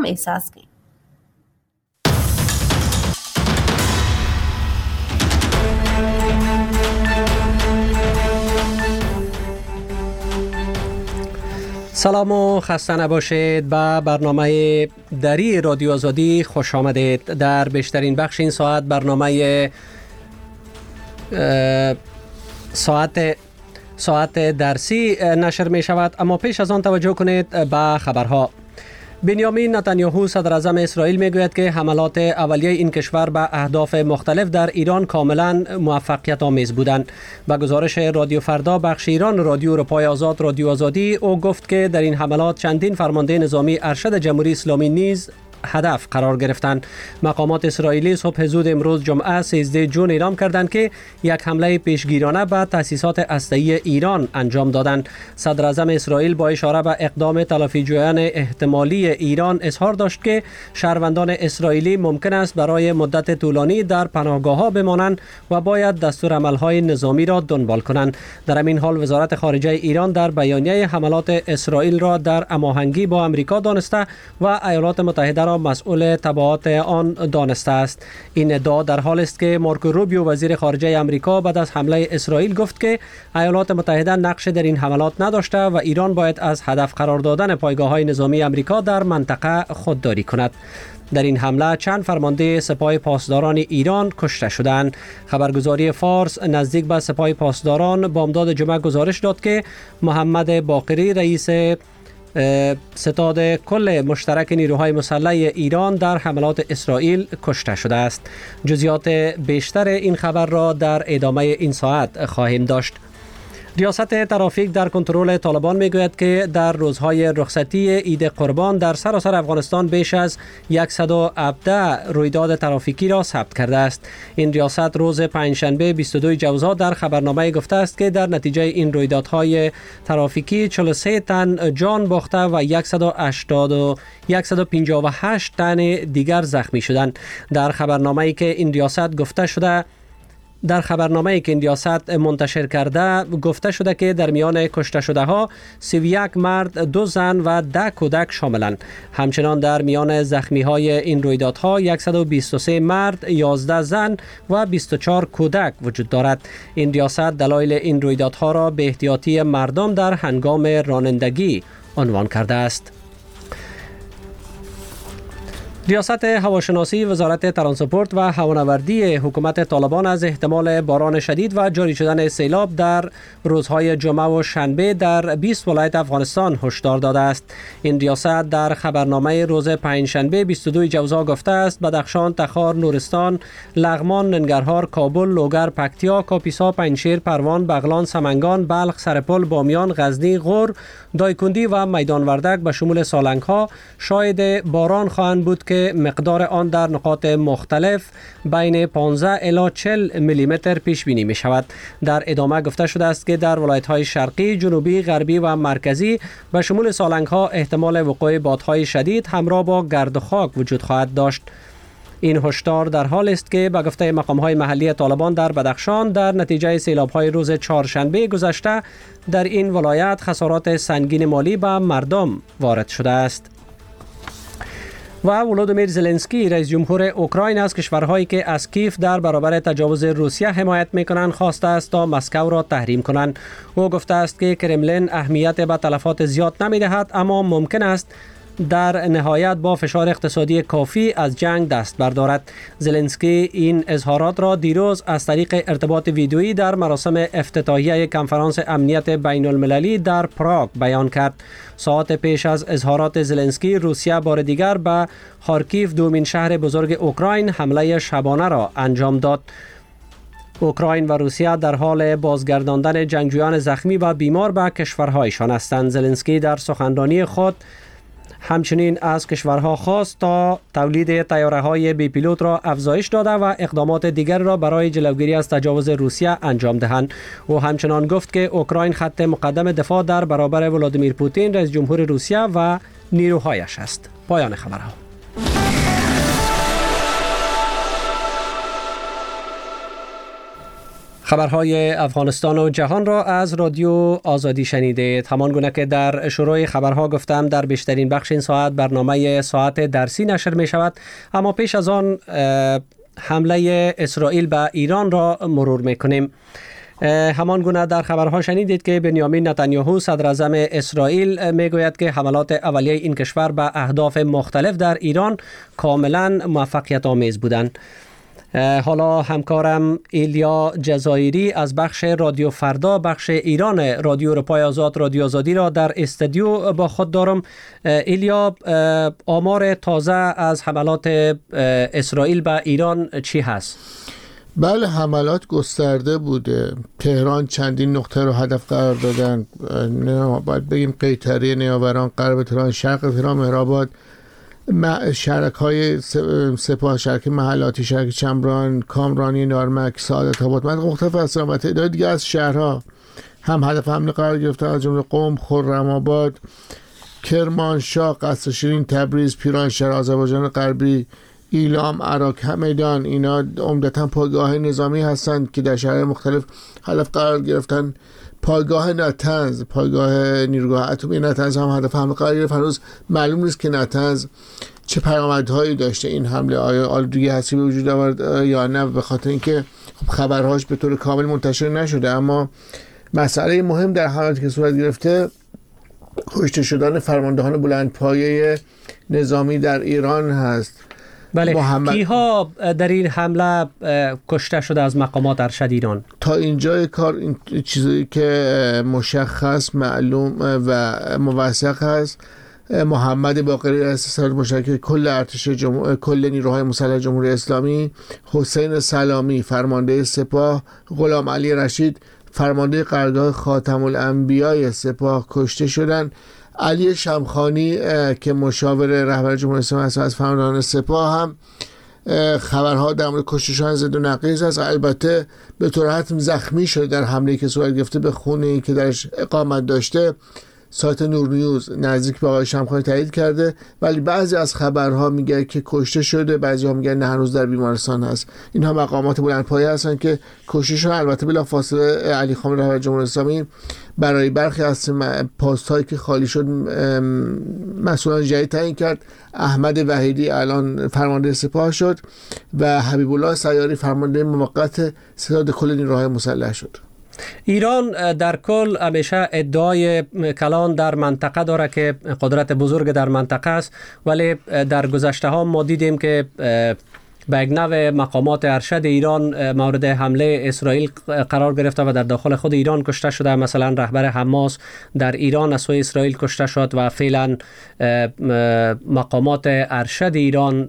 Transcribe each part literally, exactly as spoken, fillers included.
هم احساس کنیم. سلام و خسته نباشید. به برنامه دری رادیو آزادی خوش آمدید. در بیشترین بخش این ساعت برنامه ساعت ساعت درسی نشر می شود، اما پیش از آن توجه کنید به خبرها. بنیامین نتانیاهو صدر اعظم اسرائیل می گوید که حملات اولیه این کشور به اهداف مختلف در ایران کاملا موفقیت آمیز بودند. با گزارش رادیو فردا بخش ایران رادیو اروپای آزاد رادیو آزادی، او گفت که در این حملات چندین فرمانده نظامی ارشد جمهوری اسلامی نیز هدف قرار گرفتند. مقامات اسرائیلی صبح زود امروز جمعه سیزده جون اعلام کردند که یک حمله پیشگیرانه به تأسیسات هسته‌ای ایران انجام دادند. صدر اعظم اسرائیل با اشاره به اقدام تلافیجویان احتمالی ایران اظهار داشت که شهروندان اسرائیلی ممکن است برای مدت طولانی در پناهگاه‌ها بمانند و باید دستورالعمل‌های نظامی را دنبال کنند. در همین حال وزارت خارجه ایران در بیانیه حملات اسرائیل را در هماهنگی با آمریکا دانسته و ایالات متحده را مسئول تبعات آن دانسته است. این ادعا در حال است که مارکو روبیو وزیر خارجه آمریکا بعد از حمله اسرائیل گفت که ایالات متحده نقش در این حملات نداشته و ایران باید از هدف قرار دادن پایگاه‌های نظامی آمریکا در منطقه خودداری کند. در این حمله چند فرمانده سپاه پاسداران ایران کشته شدند. خبرگزاری فارس نزدیک به سپاه پاسداران بامداد جمعه گزارش داد که محمد باقری رئیس ستاد کل مشترک نیروهای مسلح ایران در حملات اسرائیل کشته شده است. جزئیات بیشتر این خبر را در ادامه این ساعت خواهیم داشت. ریاست ترافیک در کنترل طالبان میگوید که در روزهای رخصتی عید قربان در سراسر افغانستان بیش از صد و هفده رویداد ترافیکی را ثبت کرده است. این ریاست روز پنجشنبه بیست و دو جوزا در خبرنامه گفته است که در نتیجه این رویدادهای ترافیکی چهل و سه تن جان باخته و صد و هشتاد و صد و پنجاه و هشت تن دیگر زخمی شدند. در خبرنامه‌ای که این ریاست گفته شده در خبرنامه‌ای که این ریاست منتشر کرده گفته شده که در میان کشته شده ها سی و یک مرد، دو زن و ده کودک شاملند. همچنان در میان زخمی های این رویدادها صد و بیست و سه مرد، یازده زن و بیست و چهار کودک وجود دارد. این ریاست دلایل این رویدادها را به احتیاطی مردم در هنگام رانندگی عنوان کرده است. ریاست هواشناسی وزارت ترانسپورت و هوانوردی حکومت طالبان از احتمال باران شدید و جاری شدن سیلاب در روزهای جمعه و شنبه در بیست ولایت افغانستان هشدار داده است. این ریاست در خبرنامه روز پنجشنبه بیست و دو جوزا گفته است بدخشان، تخار، نورستان، لغمان، ننگرهار، کابل، لوگر، پکتیا، کاپیسا، پنجشیر، پروان، بغلان، سمنگان، بلخ، سرپل، بامیان، غزنی، غور، دایکندی و میدان وردک به شمول سالنگ ها شاهد باران خواهند بود که مقدار آن در نقاط مختلف بین پانزده الی چهل میلی متر پیش بینی می شود. در ادامه گفته شده است که در ولایت های شرقی، جنوبی، غربی و مرکزی به شمول سالنگ ها احتمال وقوع بادهای شدید همراه با گرد و خاک وجود خواهد داشت. این هشدار در حال است که به گفته مقام‌های محلی طالبان در بدخشان در نتیجه سیلاب‌های روز چهارشنبه گذشته در این ولایت خسارات سنگین مالی به مردم وارد شده است. و ولودیمیر زلنسکی رئیس جمهور اوکراین از کشورهایی که از کیف در برابر تجاوز روسیه حمایت میکنند خواسته است تا مسکو را تحریم کنند. او گفته است که کرملین اهمیت به تلفات زیاد نمیدهد، اما ممکن است در نهایت با فشار اقتصادی کافی از جنگ دست بردارد. زلنسکی این اظهارات را دیروز از طریق ارتباط ویدیویی در مراسم افتتاحیه کنفرانس امنیت بین المللی در پراگ بیان کرد. ساعت پیش از اظهارات زلنسکی، روسیه بار دیگر به خارکیف، دومین شهر بزرگ اوکراین، حمله شبانه را انجام داد. اوکراین و روسیه در حال بازگرداندن جنگجویان زخمی و بیمار به کشورهایشان هستند. زلنسکی در سخنرانی خود همچنین از کشورها خواست تا تولید طیاره‌های بی پیلوت را افزایش داده و اقدامات دیگر را برای جلوگیری از تجاوز روسیه انجام دهند. او همچنان گفت که اوکراین خط مقدم دفاع در برابر ولادیمیر پوتین رئیس جمهور روسیه و نیروهایش است. پایان خبرها. خبرهای افغانستان و جهان را از رادیو آزادی شنیدید. همان گونه که در شروع خبرها گفتم، در بیشترین بخش این ساعت برنامه ساعت درسی نشر می شود، اما پیش از آن حمله اسرائیل به ایران را مرور می کنیم. همان گونه در خبرها شنیدید که بنیامین نتانیاهو صدر اعظم اسرائیل میگوید که حملات اولیه این کشور به اهداف مختلف در ایران کاملا موفقیت آمیز بودند. حالا همکارم ایلیا جزایری از بخش رادیو فردا، بخش ایران رادیو اروپای آزاد، رادیو آزادی را در استودیو با خود دارم. ایلیا، آمار تازه از حملات اسرائیل به ایران چی هست؟ بله، حملات گسترده بوده. تهران چندین نقطه رو هدف قرار دادن. باید بگیم قیطره، نیاوران، غرب تهران، شرق تهران، مهرآباد، شرک های سپاه، شرک محلاتی، شرک چمران، کامرانی، نارمک، سعادت آباد، مناطق مختلف هستند و تعداد دیگه از شهرها هم هدف حمله قرار گرفتن، از جمله قم، خرم‌آباد، کرمانشاه، قصر شیرین، تبریز، پیرانشهر، آذربایجان غربی، ایلام، عراق، همدان. اینا عمدتاً پایگاه نظامی هستند که در شهرهای مختلف هدف قرار گرفتن. پایگاه نتنز، پایگاه نیروگاه اتمی نتنز هم هدف حمله قرار گرفت. هنوز معلوم نیست که نتنز چه پیامدهایی داشته این حمله، آیا آلودگی هستی به وجود آورد یا نه، به خاطر اینکه خب خبرهاش به طور کامل منتشر نشده. اما مسئله مهم در حملاتی که صورت گرفته کشته شدن فرماندهان بلندپایه نظامی در ایران هست. بله، محمد... کیها در این حمله کشته شده از مقامات ارشد ایران؟ تا اینجای کار این چیزی که مشخص، معلوم و موثق هست، محمد باقری رئیس سازمان مشترک کل ارتش جمهور کل نیروهای مسلح جمهوری اسلامی، حسین سلامی فرمانده سپاه، غلام علی رشید فرمانده قرارگاه خاتم الانبیاء سپاه کشته شدند. علی شمخانی که مشاور رهبر جمهوری اسلامی است از فرماندهان سپاه هم خبرها در مورد کشته شدن زد و نقیض است. البته به طور حتم زخمی شده در حمله‌ای که صورت گرفته به خونه‌ای که درش اقامت داشته. سایت نور نیوز نزدیک به آقای شمخانی تایید کرده، ولی بعضی از خبرها میگه که کشته شده، بعضی ها میگن نه هنوز در بیمارستان هست. اینها مقامات بلندپایه هستن که کشته شدن. البته بلافاصله علی خامنه‌ای رهبر جمهوری اسلامی برای برخی از پست هایی که خالی شد مسئولان جدید تعیین کرد. احمد وحیدی الان فرمانده سپاه شد و حبیب الله سیاری فرمانده موقت ستاد کل نیروهای مسلح شد. ایران در کل همیشه ادعای کلان در منطقه داره که قدرت بزرگ در منطقه است، ولی در گذشته ها ما دیدیم که به یک نوع مقامات ارشد ایران مورد حمله اسرائیل قرار گرفته و در داخل خود ایران کشته شده. مثلا رهبر حماس در ایران از سوی اسرائیل کشته شد و فعلا مقامات ارشد ایران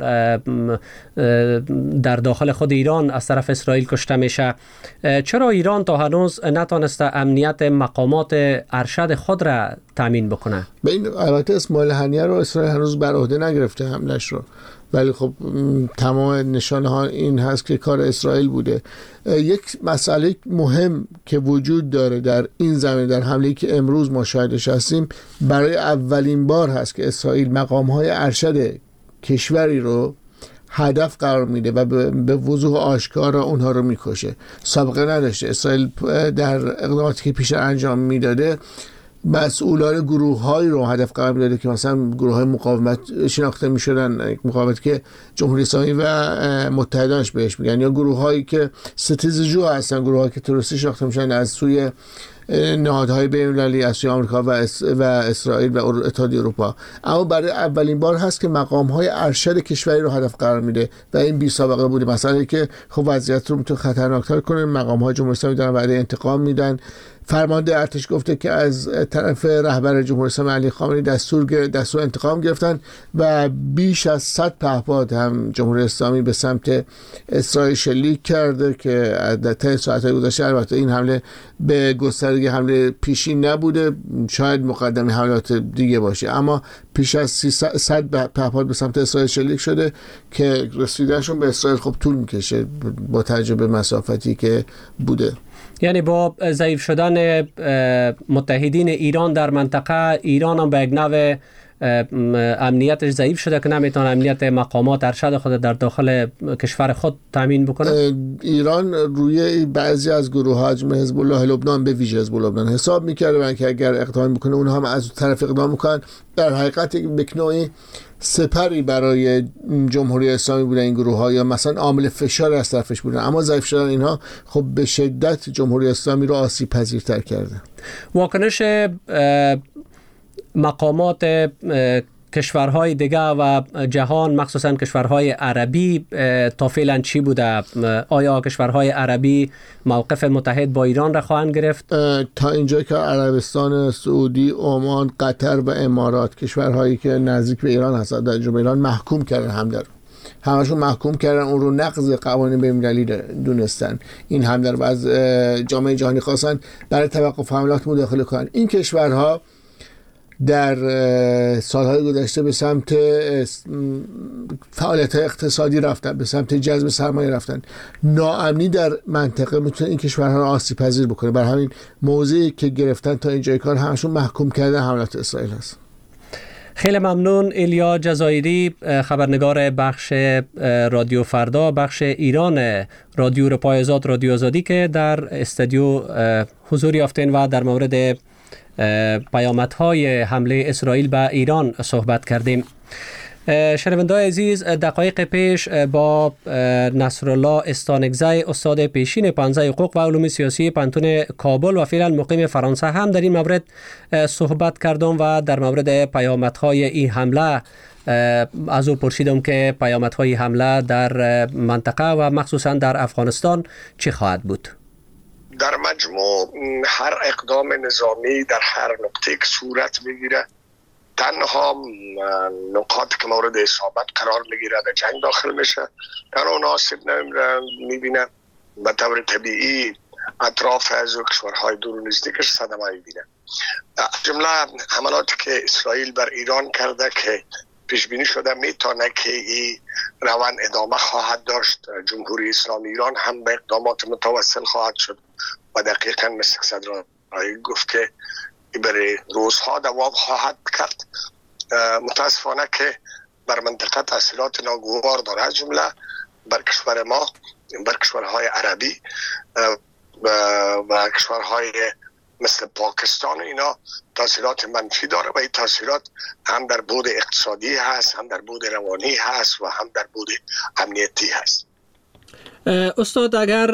در داخل خود ایران از طرف اسرائیل کشته میشه. چرا ایران تا هنوز نتونسته امنیت مقامات ارشد خود را تامین بکنه؟ به این البته اسماعیل هنیه رو اسرائیل هنوز بر عهده نگرفته حملش رو، ولی خب تمام نشانه ها این هست که کار اسرائیل بوده. یک مسئله مهم که وجود داره در این زمین، در حمله‌ای که امروز ما شاهدش هستیم، برای اولین بار هست که اسرائیل مقام‌های ارشد کشوری رو هدف قرار میده و به وضوح آشکار اونها رو میکشه. سابقه نداشته. اسرائیل در اقداماتی که پیش انجام میداده مسئولان گروه‌هایی رو هدف قرار می‌داده که مثلا گروه‌های مقاومت شناخته می‌شدن، مقاومت که جمهوری اسلامی و متحدانش بهش میگن، یا گروه‌هایی که ستیزجو هستن، گروه‌هایی که تروریستی شناخته میشن از سوی نهادهای بین‌المللی، از سوی آمریکا و, اس و اسرائیل و اتحادیه اروپا. اما برای اولین بار هست که مقام‌های ارشد کشوری رو هدف قرار میده و این بی سابقه بوده. مسئله که خب وضعیت رو میتونه خطرناک‌تر کنه. مقام‌های جمهوری اسلامی دارن وعده انتقام میدن. فرمانده ارتش گفته که از طرف رهبر جمهوری اسلامی علی خامنه‌ای دستور دستور انتقام گرفتن و بیش از صد پهپاد هم جمهوری اسلامی به سمت اسرائیل شلیک کرده که در طی ساعت‌های گذشته البته این حمله به گستردگی حمله پیشین نبوده، شاید مقدمه حملات دیگه باشه، اما پیش از صد پهپاد به سمت اسرائیل شلیک شده که رسیدنشون به اسرائیل خب طول میکشه با توجه به مسافتی که بوده. یعنی با ضعیف شدن متحدین ایران در منطقه، ایران هم به یک نوع امنیتش ضعیف شده که نمیتونه امنیت مقامات ارشد خود در داخل کشور خود تامین بکنه؟ ایران روی بعضی از گروه ها حجم حزب الله لبنان به ویژه حزب الله لبنان حساب میکرده که اگر اقدام میکنه اونها هم از طرف اقدام میکنن. در حقیقت به نوعی سپری برای جمهوری اسلامی بودن این گروه ها، یا مثلا عامل فشار از طرفش بودن، اما ضعیف شدن اینها خب به شدت جمهوری اسلامی رو آسیب پذیرتر کرده. واکنش مقامات کشورهای دیگه و جهان مخصوصا کشورهای عربی تا فعلا چی بوده؟ آیا کشورهای عربی موقف متحد با ایران را خواهند گرفت؟ تا اینجا که عربستان سعودی، عمان، قطر و امارات، کشورهایی که نزدیک به ایران هستند، در جمله ایران محکوم کردن حمله رو. همشون محکوم کردن، اون رو نقض قوانین بین‌المللی دونستن. این حمله رو از جامعه جهانی خواستن برای توقف حملات مداخله کنن. این کشورها در سالهای گذشته به سمت فعالیت اقتصادی رفتن، به سمت جذب سرمایه رفتن. ناامنی در منطقه میتونه این کشورها را آسیب پذیر بکنه. برای همین موضعی که گرفتن تا اینجای کار همشون محکوم کردن حملات اسرائیل هست. خیلی ممنون. ایلیا جزایری، خبرنگار بخش رادیو فردا، بخش ایران رادیو رپای آزاد، رادیو آزادی، که در استودیو حضور یافتین و در مورد پیامدهای حمله اسرائیل به ایران صحبت کردیم. شنونده‌های عزیز، دقایق پیش با نصرالله استانگزی، استاد پیشین پانزه حقوق و علوم سیاسی پانتون کابل و فعلا مقیم فرانسه، هم در این مورد صحبت کردم و در مورد پیامدهای این حمله از او پرسیدم که پیامدهای حمله در منطقه و مخصوصا در افغانستان چی خواهد بود؟ در مجموع هر اقدام نظامی در هر نقطه که صورت بگیره، تنها نقاط که مورد اصابت قرار بگیره در جنگ داخل میشه، در اون آسیب میبینه. به طور طبیعی اطراف از کشورهای دور و نزدیکش صدمه میبینه. جمله حملاتی که اسرائیل بر ایران کرده که پیش بینی شده میتونه که این روند ادامه خواهد داشت. جمهوری اسلامی ایران هم به اقدامات متوسل خواهد شد و دقیقاً مثل صدر رایی گفت که برای روزها دوام خواهد کرد. متاسفانه که بر منطقه تاثیرات ناگوار داره، از جمله بر کشور ما، بر کشورهای عربی و کشورهای مثل پاکستان، اینا تاثیرات منفی داره و این تاثیرات هم در بعد اقتصادی هست، هم در بعد روانی هست و هم در بعد امنیتی هست. استاد، اگر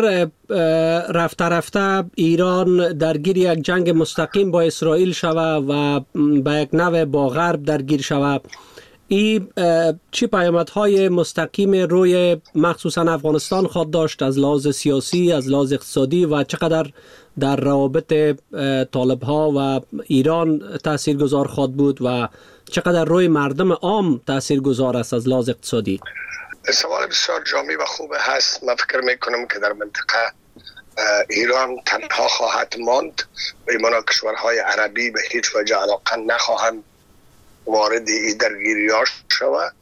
رفته رفته ایران درگیر یک جنگ مستقیم با اسرائیل شوه و با یک نوع با غرب درگیر شوه، این چی پیامدهای مستقیم روی مخصوصا افغانستان خواهد داشت از لحاظ سیاسی، از لحاظ اقتصادی، و چقدر در روابط طالب ها و ایران تاثیرگذار خواهد بود و چقدر روی مردم عام تاثیرگذار است از لحاظ اقتصادی؟ سوال بسیار جامع و خوب هست. من فکر میکنم که در منطقه ایران تنها خواهد ماند و ایمان کشورهای عربی به هیچ وجه علاقه نخواهند وارد این درگیری ها شود.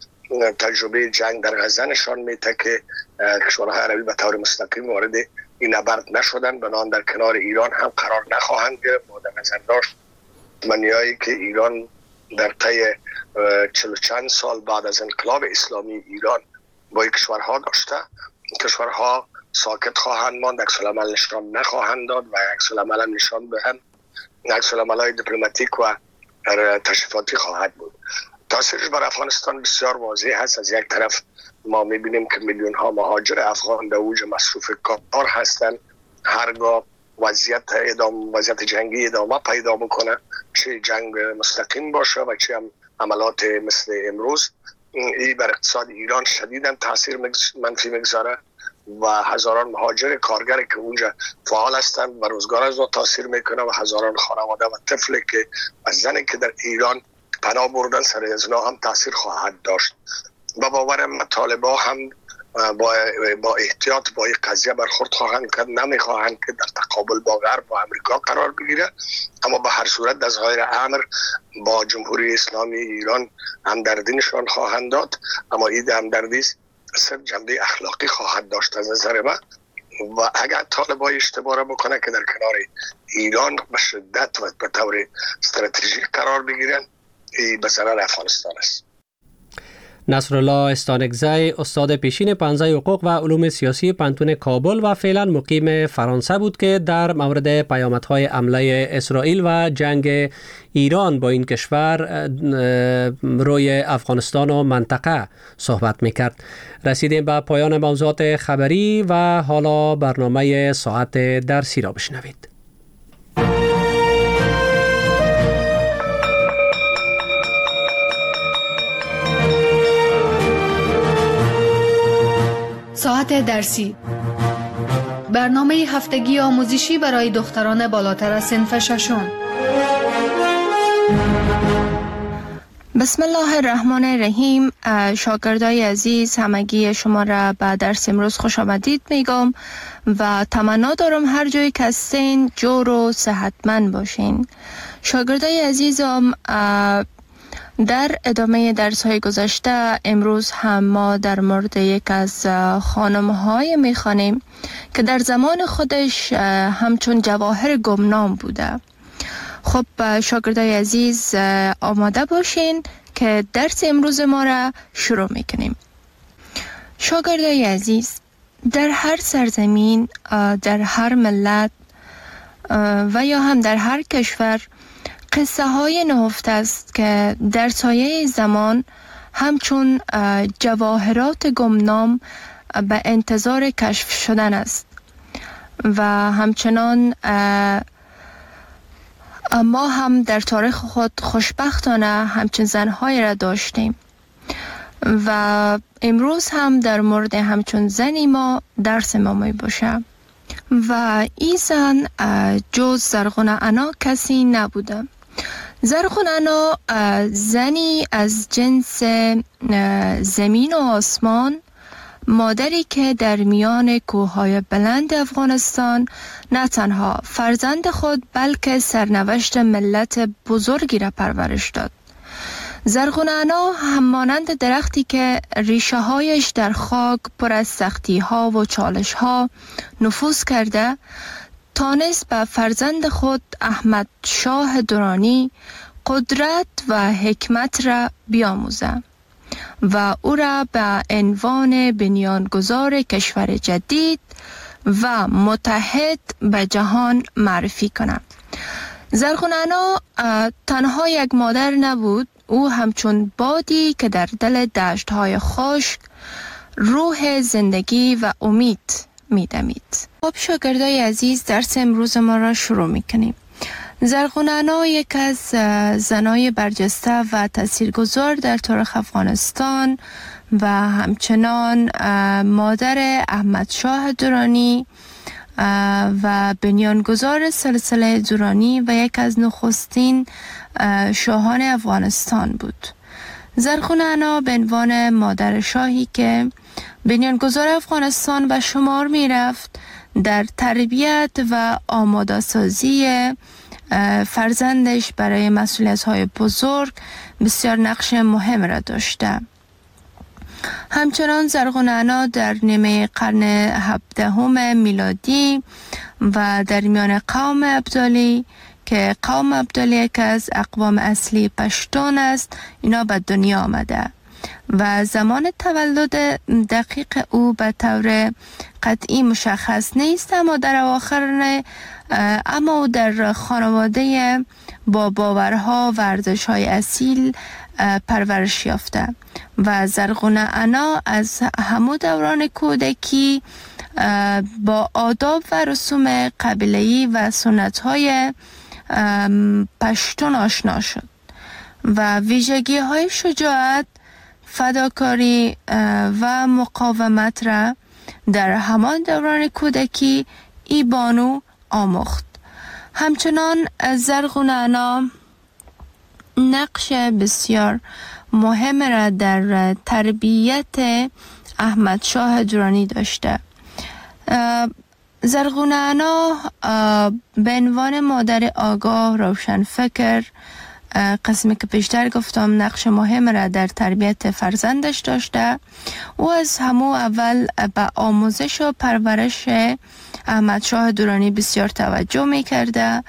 تجربه جنگ در غزه نشان میده که کشورهای عربی به طور مستقیم وارد این نبرد نشدن، بنابراین در کنار ایران هم قرار نخواهند گرفت. با در نظر داشت منیایی که ایران در طی چل و چند سال بعد از انقلاب اسلامی ایران با کشورها داشته، کشورها ساکت خواهند ماند، عکس العمل نشان نخواهند داد و عکس العمل نشان بهن عکس العمل‌های دیپلماتیک و تشریفاتی خواهد بود. تاثیرش بر افغانستان بسیار واضح هست. از یک طرف ما میبینیم که میلیون ها مهاجر افغان در اوج مصروف کار هستند. هرگاه وضعیت ادامه وضعیت جنگی ادامه پیدا بکنه، چه جنگ مستقیم باشه و چه هم عملات مثل امروز، این بر اقتصاد ایران شدیداً تاثیر منفی میگذاره و هزاران مهاجر کارگر که اونجا فعال هستند و روزگار از اون تاثیر میکنه و هزاران خانواده و طفلی که و زنی که در ایران پناه بردن سر از اونا هم تاثیر خواهد داشت. و باورم طالبا هم با با احتیاط با این قضیه برخورد خواهند کرد، نمیخواهند که در تقابل با غرب و امریکا قرار بگیره، اما به هر صورت در ظاهر امر با جمهوری اسلامی ایران همدردی نشان خواهند داد، اما این همدردی صرف جنبه اخلاقی خواهد داشت از نظر من. و اگر طالبای اشتباه را بکنه که در کنار ایران به شدت و به طور استراتژیک قرار بگیرن، به ضرر افغانستان است. نصرالله استانکزی استاد پیشین پانزه حقوق و علوم سیاسی پانتون کابل و فعلا مقیم فرانسه بود که در مورد پیامدهای حمله اسرائیل و جنگ ایران با این کشور روی افغانستان و منطقه صحبت میکرد. رسیدیم به پایان موضوعات خبری و حالا برنامه ساعت درسی را بشنوید. ساعت درسی، برنامه هفتگی آموزشی برای دختران بالاتر از صنف ششم. بسم الله الرحمن الرحیم. شاگردای عزیز، همگی شما را به درس امروز خوش آمدید میگم و تمنا دارم هر جایی که هستین جور و صحتمند باشین. شاگردای عزیزم، در ادامه درس های گذشته امروز هم ما در مورد یک از خانم های می خوانیم که در زمان خودش همچون جواهر گمنام بوده. خب شاگردای عزیز آماده باشین که درس امروز ما را شروع می کنیم. شاگردای عزیز، در هر سرزمین، در هر ملت و یا هم در هر کشور قصه های نهفته است که در سایه زمان همچون جواهرات گمنام به انتظار کشف شدن است و همچنان ما هم در تاریخ خود خوشبختانه همچون زنهای را داشتیم و امروز هم در مورد همچون زنی ما درس ما می باشه و این زن جز زرغونه انا کسی نبوده. زرغونه انا زنی از جنس زمین و آسمان، مادری که در میان کوههای بلند افغانستان نه تنها فرزند خود بلکه سرنوشت ملت بزرگی را پرورش داد. زرغونه انا همانند درختی که ریشه هایش در خاک پر از سختی ها و چالش ها نفوذ کرده، تانست به فرزند خود احمد شاه درانی قدرت و حکمت را بیاموزه و او را به عنوان بنیانگذار کشور جدید و متحد به جهان معرفی کنه. زرغونه انا تنها یک مادر نبود، او همچون بادی که در دل دشت‌های خشک روح زندگی و امید می‌دمید. خب شاگردای عزیز، درس امروز ما را شروع می‌کنیم. زرغونه انا یک از زنای برجسته و تاثیرگذار در تاریخ افغانستان و همچنان مادر احمد شاه درانی و بنیانگذار سلسله درانی و یک از نخستین شاهان افغانستان بود. زرغونه انا به عنوان مادر شاهی که بنیانگذار افغانستان به شمار می رفت، در تربیت و آماده سازی فرزندش برای مسئولیت های بزرگ بسیار نقش مهم را داشته. همچنان زرغونه انا در نیمه قرن هفدهم میلادی و در میان قوم ابدالی که قوم ابدالی یک از اقوام اصلی پشتون است، اینا به دنیا آمده و زمان تولد دقیق او به طور قطعی مشخص نیست، اما در اواخر اما او در خانواده با باورها و ارزش‌های اصیل پرورش یافته و زرغونه انا از همون دوران کودکی با آداب و رسوم قبیله‌ای و سنت‌های پشتون آشنا شد و ویژگی‌های شجاعت، فداکاری و مقاومت را در همان دوران کودکی ای بانو آموخت. همچنان زرغونه انا نقش بسیار مهم را در تربیت احمد شاه درانی داشته. زرغونه انا به عنوان مادر آگاه، روشن فکر، قسمی که پیشتر گفتم نقش مهم را در تربیت فرزندش داشته. او از همو اول به آموزش و پرورش احمد شاه درانی بسیار توجه می کرده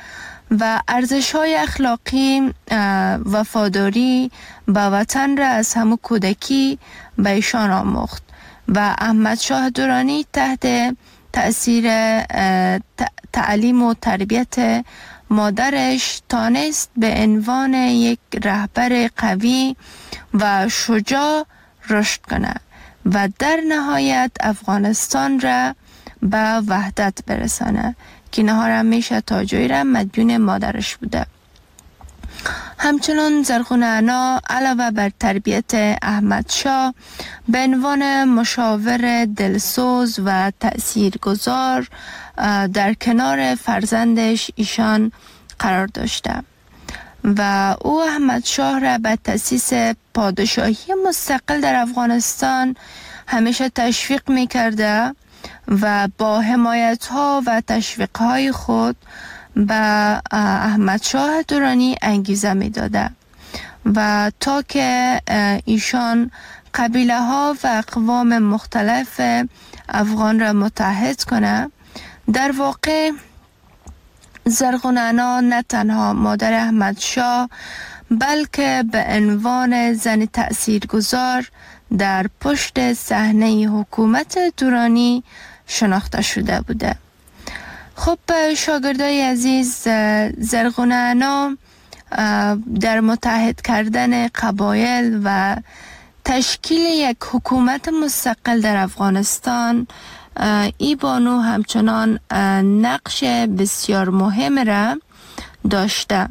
و ارزش‌های اخلاقی وفاداری به وطن را از همون کودکی به ایشان آموخت و احمد شاه درانی تحت تأثیر تعلیم و تربیت مادرش تانست به عنوان یک رهبر قوی و شجاع رشد کند و در نهایت افغانستان را به وحدت برسانه که نهار همیشه تاجوی را مدیون مادرش بوده. همچنان زرغون انا علاوه بر تربیت احمد شاه به عنوان مشاور دلسوز و تأثیرگذار در کنار فرزندش ایشان قرار داشته و او احمد شاه را به تأسیس پادشاهی مستقل در افغانستان همیشه تشویق می کرده و با حمایت ها و تشویق های خود به احمد شاه درانی انگیزه می داده و تا که ایشان قبیله ها و اقوام مختلف افغان را متحد کنه. در واقع زرغون انا نه تنها مادر احمد شاه بلکه به عنوان زن تأثیرگذار در پشت صحنه حکومت درانی شناخته شده بوده. خب شاگردای عزیز، زرغون انا در متحد کردن قبایل و تشکیل یک حکومت مستقل در افغانستان ای بانو همچنان نقش بسیار مهم را داشته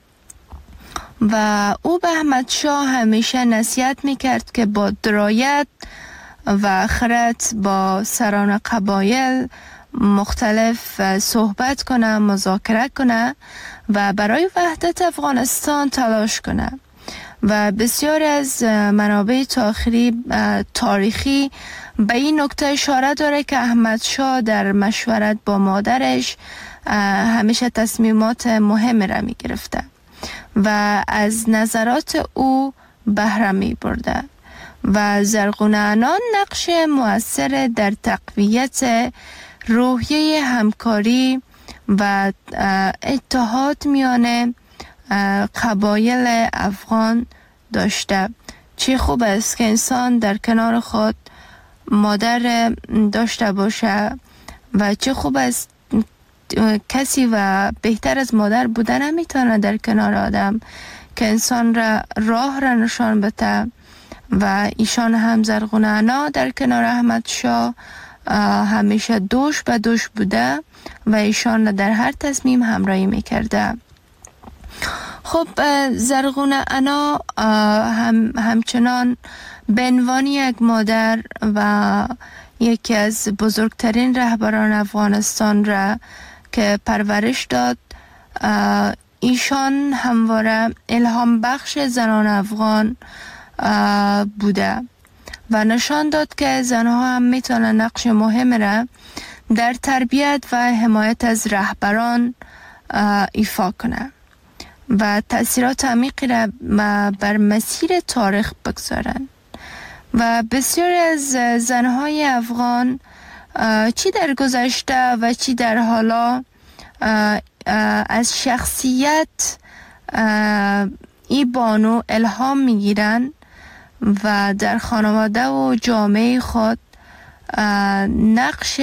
و او به احمد شاه همیشه نصیحت میکرد که با درایت و خرد با سران قبایل مختلف صحبت کنه، مذاکره کنه و برای وحدت افغانستان تلاش کنه و بسیار از منابع تاریخی تاریخی به این نکته اشاره داره که احمد شاه در مشورت با مادرش همیشه تصمیمات مهم را می گرفته و از نظرات او بهره می برده و زرغون انا نقش مؤثر در تقویت روحیه همکاری و اتحاد میان قبایل افغان داشته. چه خوب است که انسان در کنار خود مادر داشته باشه و چه خوب است کسی و بهتر از مادر بودن نمیتونه در کنار آدم که انسان را راه را نشان بده و ایشان هم زرغون انا در کنار احمد شاه همیشه دوش به دوش بوده و ایشان در هر تصمیم همراهی میکرده. خب زرغون انا هم همچنان به عنوان یک مادر و یکی از بزرگترین رهبران افغانستان را که پرورش داد، ایشان همواره الهام بخش زنان افغان بوده و نشان داد که زنها هم میتونن نقش مهم را در تربیت و حمایت از رهبران ایفا کنه و تأثیرات عمیقی را بر مسیر تاریخ بگذارن و بسیاری از زنهای افغان چی در گذشته و چی در حالا از شخصیت ای بانو الهام میگیرن و در خانواده و جامعه خود نقش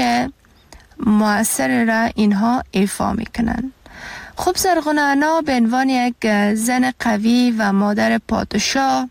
مؤثر را اینها ایفا میکنن. خب زرغون انا به عنوان یک زن قوی و مادر پادشاه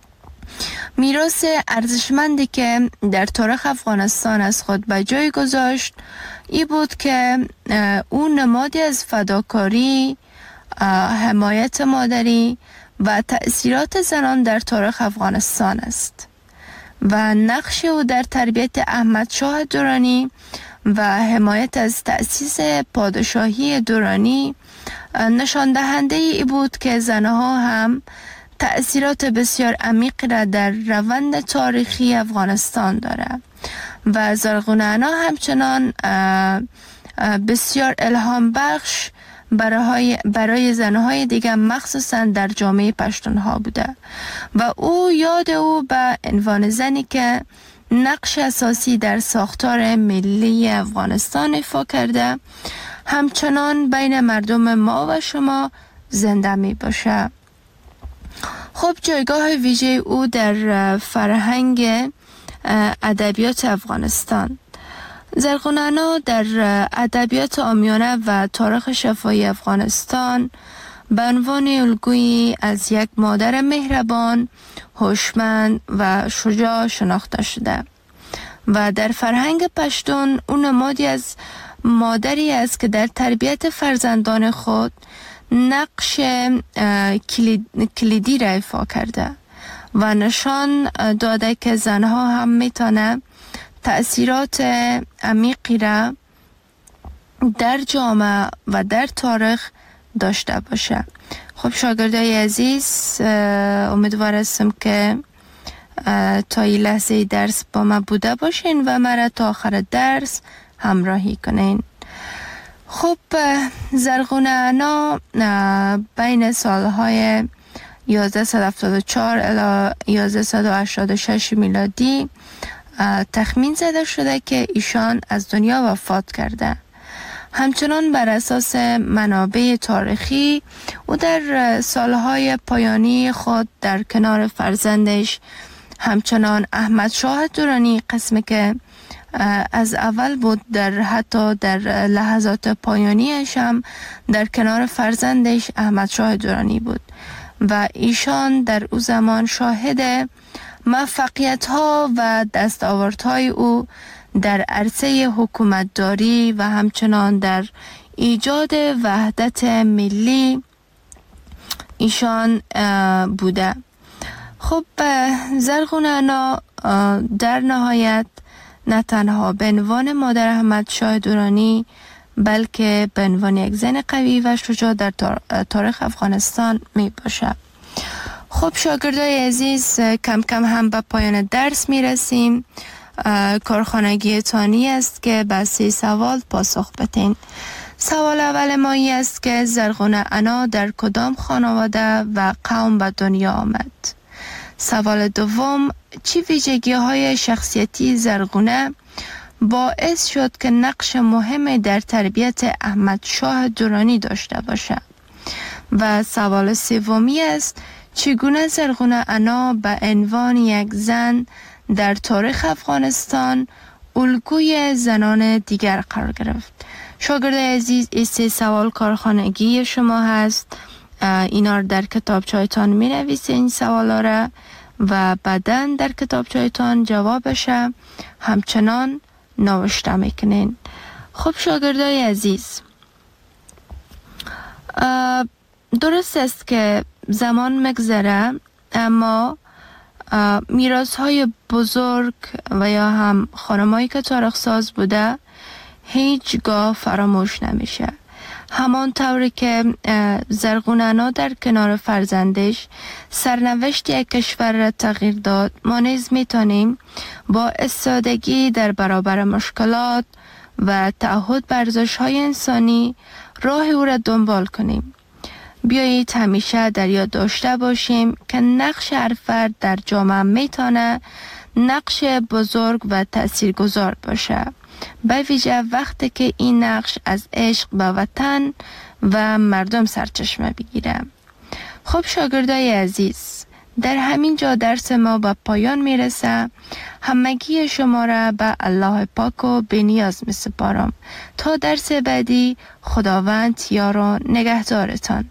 میراث ارزشمندی که در تاریخ افغانستان از خود به جای گذاشت ای بود که او نمادی از فداکاری، حمایت مادری و تأثیرات زنان در تاریخ افغانستان است و نقش او در تربیت احمد شاه درانی و حمایت از تأسیس پادشاهی درانی نشان دهنده ای بود که زنها هم تأثیرات بسیار عمیق را در روند تاریخی افغانستان دارد و زرغون انا همچنان بسیار الهام بخش برای برای زنهای دیگر مخصوصا در جامعه پشتونها بوده و او یاد او به عنوان زنی که نقش اساسی در ساختار ملی افغانستان ایفا کرده همچنان بین مردم ما و شما زنده می باشه. خب جایگاه ویژه او در فرهنگ ادبیات افغانستان. زرغون انا در ادبیات عامیانه و تاریخ شفاهی افغانستان به عنوان الگویی از یک مادر مهربان، هوشمند و شجاع شناخته شده و در فرهنگ پشتون اون نمادی از مادری است که در تربیت فرزندان خود نقش کلیدی را ایفا کرده و نشان داده که زنها هم میتونه تأثیرات عمیقی را در جامعه و در تاریخ داشته باشه. خب شاگردای عزیز، امیدوار هستم که تا این لحظه درس با ما بوده باشین و مرا تا آخر درس همراهی کنین. خب زرغون انا بین سالهای یازده هفتاد و چهار الی یازده هشتاد و شش میلادی تخمین زده شده که ایشان از دنیا وفات کرده. همچنان بر اساس منابع تاریخی او در سالهای پایانی خود در کنار فرزندش همچنان احمد شاه درانی، قسمی که از اول بود در حتی در لحظات پایانیش هم در کنار فرزندش احمد شاه درانی بود و ایشان در او زمان شاهد موفقیت ها و دستاوردهای او در عرصه حکومتداری و همچنان در ایجاد وحدت ملی ایشان بوده. خب زرغون انا در نهایت نه تنها به عنوان مادر احمد شاه درانی بلکه به عنوان یک زن قوی و شجاع در تاریخ افغانستان می باشه. خب شاگردای عزیز، کم کم هم به پایان درس می رسیم. کارخانگی تانی است که به سه سوال پاسخ بدین. سوال اول ما ای است که زرغون انا در کدام خانواده و قوم به دنیا آمد؟ سوال دوم، چی ویژگی های شخصیتی زرغونه باعث شد که نقش مهم در تربیت احمد شاه درانی داشته باشد؟ و سوال سومی است، چگونه زرغون انا به عنوان یک زن در تاریخ افغانستان الگوی زنان دیگر قرار گرفت؟ شاگرد عزیز، این سه سوال کارخانگی شما هست. اینا رو در کتابچه‌تان می نویسین این سوالا را و بعداً در کتابچه‌تان جوابش همچنان نوشته میکنین. خب شاگردای عزیز، درست است که زمان مگذره اما میراث های بزرگ و یا هم خانمایی که تاریخ ساز بوده هیچگاه فراموش نمیشه. همان طوری که زرغون انا در کنار فرزندش سرنوشت یک کشور را تغییر داد، ما نیز میتونیم با استادگی در برابر مشکلات و تعهد بر ارزش‌های انسانی راه او را دنبال کنیم. بیایید همیشه در یاد داشته باشیم که نقش هر فرد در جامعه میتونه نقش بزرگ و تاثیرگذار باشه، به ویژه وقتی که این نقش از عشق به وطن و مردم سرچشمه بگیره. خب شاگردای عزیز، در همین جا درس ما به پایان میرسه. همگی شما را به الله پاک و بی‌نیاز می سپارم. تا درس بعدی، خداوند یار و نگهدارتان.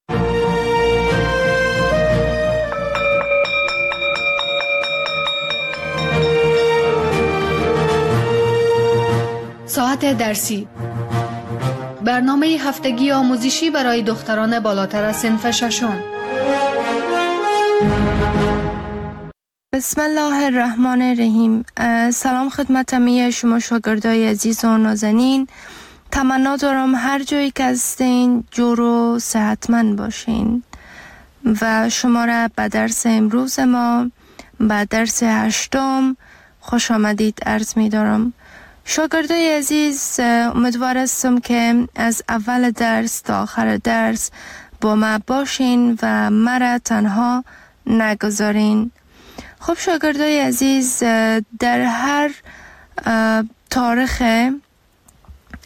ساعت درسی، برنامه هفتگی آموزشی برای دختران بالاتر از صنف ششم. بسم الله الرحمن الرحیم. سلام خدمت همه شما شاگردای عزیز و نازنین. تمنا دارم هر جایی که هستین جور و صحتمند باشین و شما را به درس امروز ما، به درس هشتم خوش آمدید عرض می دارم. شاگردای عزیز، امیدوار هستم که از اول درس تا آخر درس با ما باشین و مرا تنها نگذارین. خب شاگردای عزیز، در هر تاریخ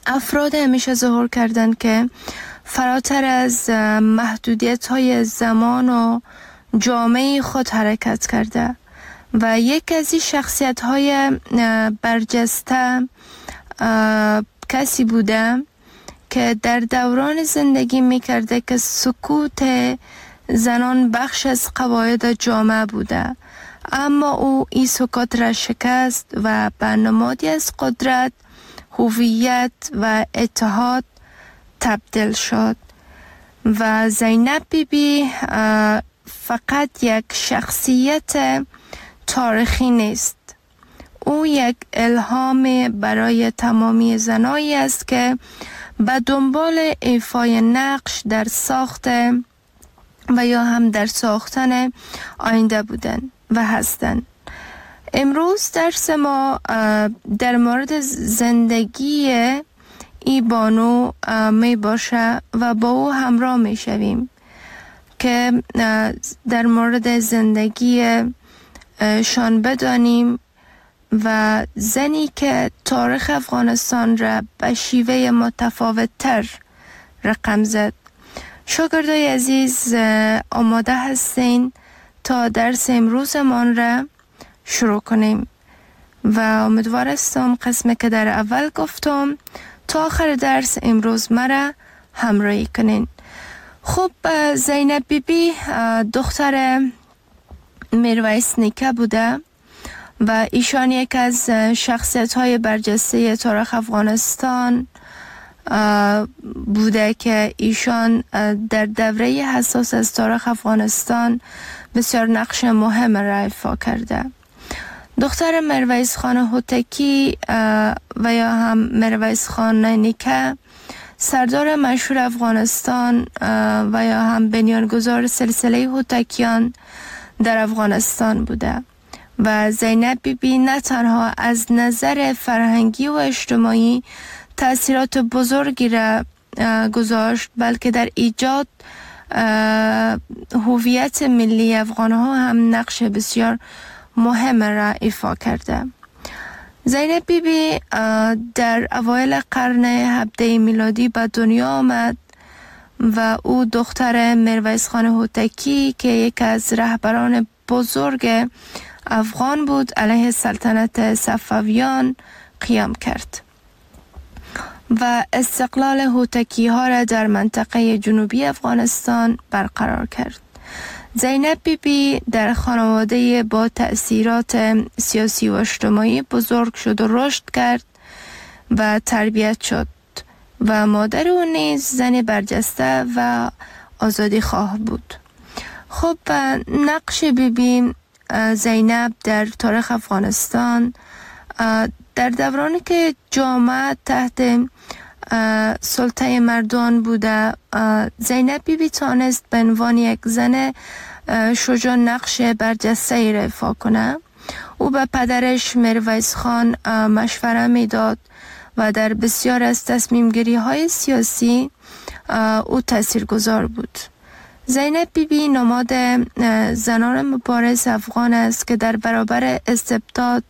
افراد همیشه ظهور کردند که فراتر از محدودیت های زمان و جامعه خود حرکت کرده و یک از این شخصیت های برجسته کسی بوده که در دوران زندگی میکرده که سکوت زنان بخش از قواعد جامعه بوده، اما او این سکوت را شکست و به نمادی از قدرت، هویت و اتحاد تبدیل شد. و زینب بی بی فقط یک شخصیت تاریخی نیست، او یک الهام برای تمامی زنایی است که به دنبال ایفای نقش در ساخت و یا هم در ساختن آینده بودن و هستند. امروز درس ما در مورد زندگی ای بانو می باشه و با او همراه می شویم که در مورد زندگی شان بدانیم و زنی که تاریخ افغانستان را به شیوه متفاوت تر رقم زد. شاگردای عزیز آماده هستین تا درس امروزمان را شروع کنیم و امیدوار هستم قسمی که در اول گفتم تا آخر درس امروز مرا همراهی کنین. خب زینب بی بی دختر میرویس نیکه بوده و ایشان یک از شخصیت های برجسته تاریخ افغانستان بوده که ایشان در دوره حساس از تاریخ افغانستان بسیار نقش مهم را ایفا کرده. دختر میرویس خان هوتکی و یا هم میرویس خان نیکه سردار مشهور افغانستان و یا هم بنیانگذار سلسله هوتکیان در افغانستان بوده و زینب بی بی نه تنها از نظر فرهنگی و اجتماعی تأثیرات بزرگی را گذاشت، بلکه در ایجاد هویت ملی افغان ها هم نقش بسیار مهم را ایفا کرده. زینب بی بی در اوایل قرن هفدهم میلادی به دنیا آمد و او دختر میرویس خان هوتکی که یک از رهبران بزرگ افغان بود علیه سلطنت صفویان قیام کرد و استقلال هوتکی ها را در منطقه جنوبی افغانستان برقرار کرد. زینب بی بی در خانواده با تأثیرات سیاسی و اجتماعی بزرگ شد و رشد کرد و تربیت شد و مادر او نیز زن برجسته و آزادی خواه بود. خب نقش بی بی زینب در تاریخ افغانستان در دورانی که جامعه تحت سلطه مردان بوده، زینب بی بی تانست به عنوان یک زن شجاع نقش برجسته را ایفا کنه. او به پدرش میرویس خان مشوره میداد و در بسیار از تصمیم گیری های سیاسی او تاثیرگذار بود. زینب بی بی نماد زنان مبارز افغان است که در برابر استبداد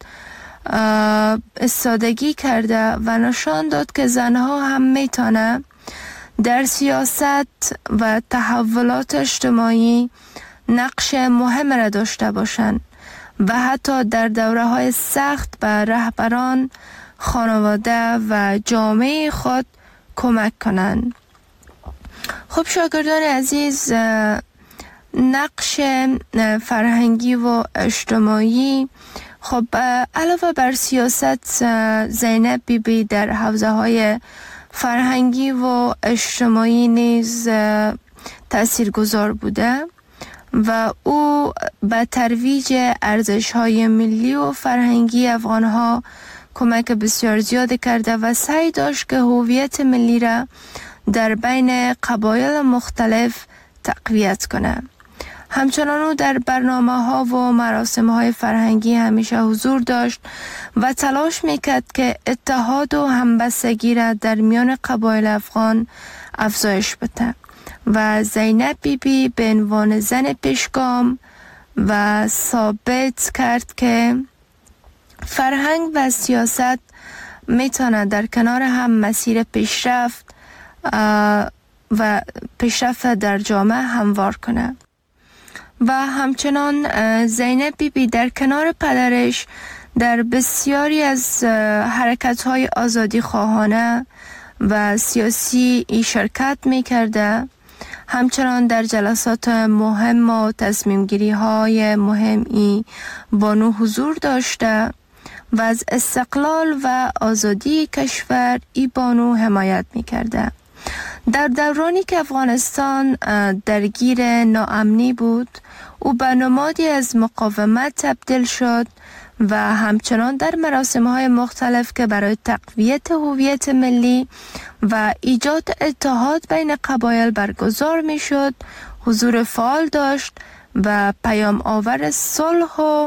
استادگی کرده و نشان داد که زنها هم میتونه در سیاست و تحولات اجتماعی نقش مهم را داشته باشند و حتی در دوره های سخت به رهبران، خانواده و جامعه خود کمک کنند. خب شاگردان عزیز، نقش فرهنگی و اجتماعی، خب علاوه بر سیاست، زینب بی بی در حوزه های فرهنگی و اجتماعی نیز تاثیرگذار بوده و او به ترویج ارزش های ملی و فرهنگی افغان ها کمک بسیار زیاد کرده و سعی داشت که هویت ملی را در بین قبایل مختلف تقویت کنه. همچنان او در برنامه ها و مراسم های فرهنگی همیشه حضور داشت و تلاش میکرد که اتحاد و همبستگی را در میان قبایل افغان افزایش بده و زینب بی بی به عنوان زن پیشگام و ثابت کرد که فرهنگ و سیاست میتونه در کنار هم مسیر پیشرفت و پیشرفت در جامعه هموار کنه. و همچنان زینب بی بی در کنار پدرش در بسیاری از حرکت‌های آزادی خواهانه و سیاسی ای شرکت می‌کرده. همچنان در جلسات مهم و تصمیم‌گیری‌های مهمی بانو حضور داشته و از استقلال و آزادی کشور ای بانو حمایت می‌کرده. در دورانی که افغانستان درگیر ناامنی بود، او به نمادی از مقاومت تبدیل شد و همچنان در مراسم‌های مختلف که برای تقویت هویت ملی و ایجاد اتحاد بین قبایل برگزار می‌شد حضور فعال داشت و پیام آور صلح و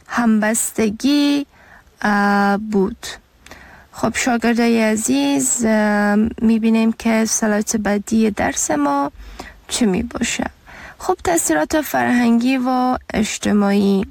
همبستگی بود. خب شاگردای عزیز، می‌بینیم که سلایت بعدی درس ما چی می باشه؟ خب تأثیرات فرهنگی و اجتماعی.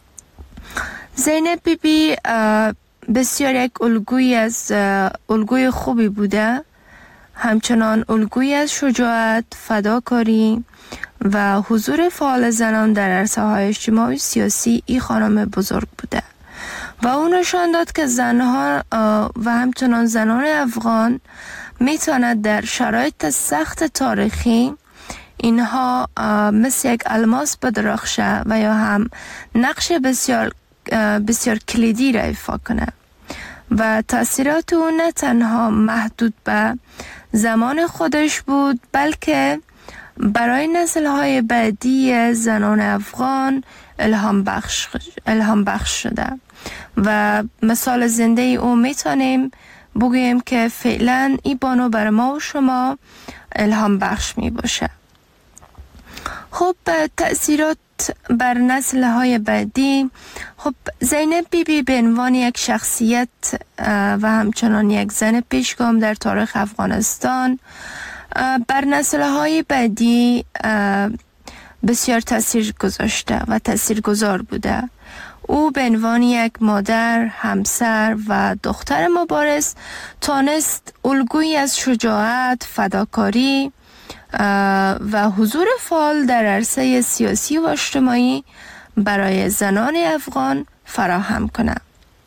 زینب بی بی بسیار یک الگوی از الگوی خوبی بوده، همچنان الگوی از شجاعت، فداکاری و حضور فعال زنان در عرصه‌های اجتماعی سیاسی ای خانم بزرگ بوده و اون نشان داد که زنها و همچنان زنان افغان میتواند در شرایط سخت تاریخی اینها مثل یک الماس بدرخشه و یا هم نقش بسیار بسیار کلیدی را ایفا کنه و تأثیرات اون نه تنها محدود به زمان خودش بود، بلکه برای نسل‌های بعدی زنان افغان الهام بخش الهام بخش شده و مثال زنده او میتونیم بگوییم که فعلا این بانو بر ما و شما الهام بخش می باشه. خب تأثیرات بر نسل‌های بعدی. خب زینب بی بی به عنوان یک شخصیت و همچنان یک زن پیشگام در تاریخ افغانستان بر نسل‌های بعدی بسیار تأثیر گذاشته و تأثیرگذار بوده. او به عنوان یک مادر، همسر و دختر مبارز تانست الگویی از شجاعت، فداکاری و حضور فعال در عرصه سیاسی و اجتماعی برای زنان افغان فراهم کنه.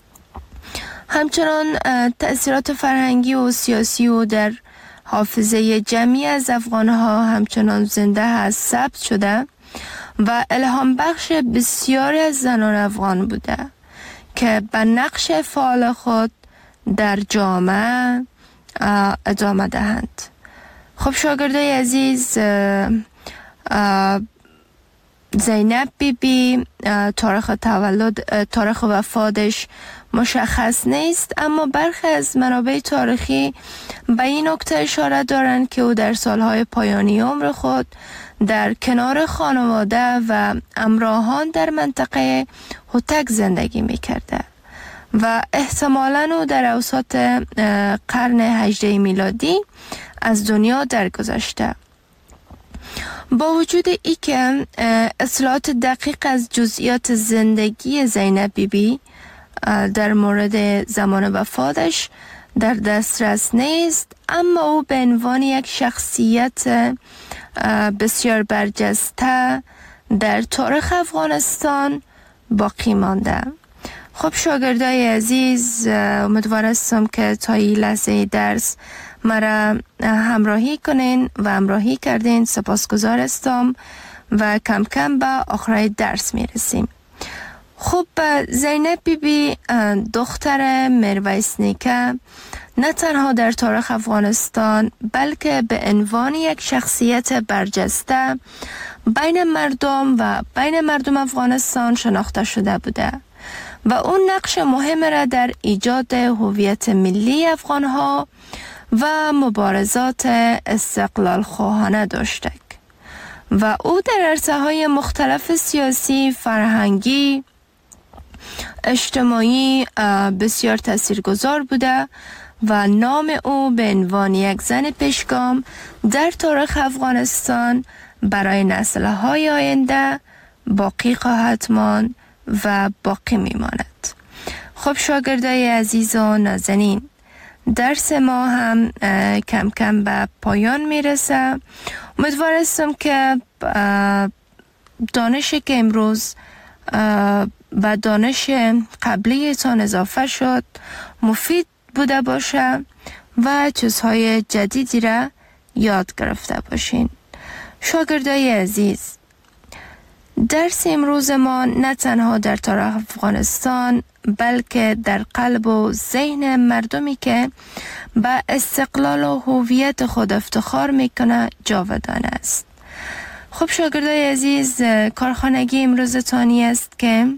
همچنان تأثیرات فرهنگی و سیاسی او در حافظه جمعی از افغانها همچنان زنده هست، ثبت شده و الهام بخش بسیاری از زنان افغان بوده که به نقش فعال خود در جامعه ادامه دهند. خب شاگردای عزیز، زینب بی بی تاریخ تولد تاریخ وفاتش مشخص نیست، اما برخی از منابع تاریخی به این نکته اشاره دارند که او در سالهای پایانی عمر خود در کنار خانواده و همراهان در منطقه هوتک زندگی می‌کرده و احتمالاً او در اوسط قرن هجدهم میلادی از دنیا درگذشته. با وجود ای که اطلاعات دقیق از جزئیات زندگی زینب بی بی در مورد زمان وفاتش در دسترس نیست، اما او به عنوان یک شخصیت بسیار برجسته در تاریخ افغانستان باقی مانده. خب شاگردای عزیز، امیدوار هستم که تا این لحظه درس مرا همراهی کنین و همراهی کردین. سپاسگزار هستم و کم کم به آخرای درس میرسیم. خب زینب بی بی دختر میرویس نیکه نه تنها در تاریخ افغانستان بلکه به عنوان یک شخصیت برجسته بین مردم و بین مردم افغانستان شناخته شده بوده و اون نقش مهم را در ایجاد هویت ملی افغانها و مبارزات استقلال خواهانه داشته و او در عرصه‌های مختلف سیاسی، فرهنگی، اجتماعی بسیار تاثیرگذار بوده و نام او به عنوان یک زن پیشگام در تاریخ افغانستان برای نسل‌های آینده باقی خواهد ماند و باقی میماند. خب خب شاگردای عزیز و نازنین، درس ما هم کم کم به پایان میرسه. امیدوار هستم که دانشی که امروز و دانش قبلیتان اضافه شد مفید بوده باشه و چیزهای جدیدی را یاد گرفته باشین. شاگردای عزیز، درس امروز ما نه تنها در تاریخ افغانستان بلکه در قلب و ذهن مردمی که به استقلال و هویت خود افتخار میکنه جاودان است. خب شاگردای عزیز، کارخانگی امروزتانی است که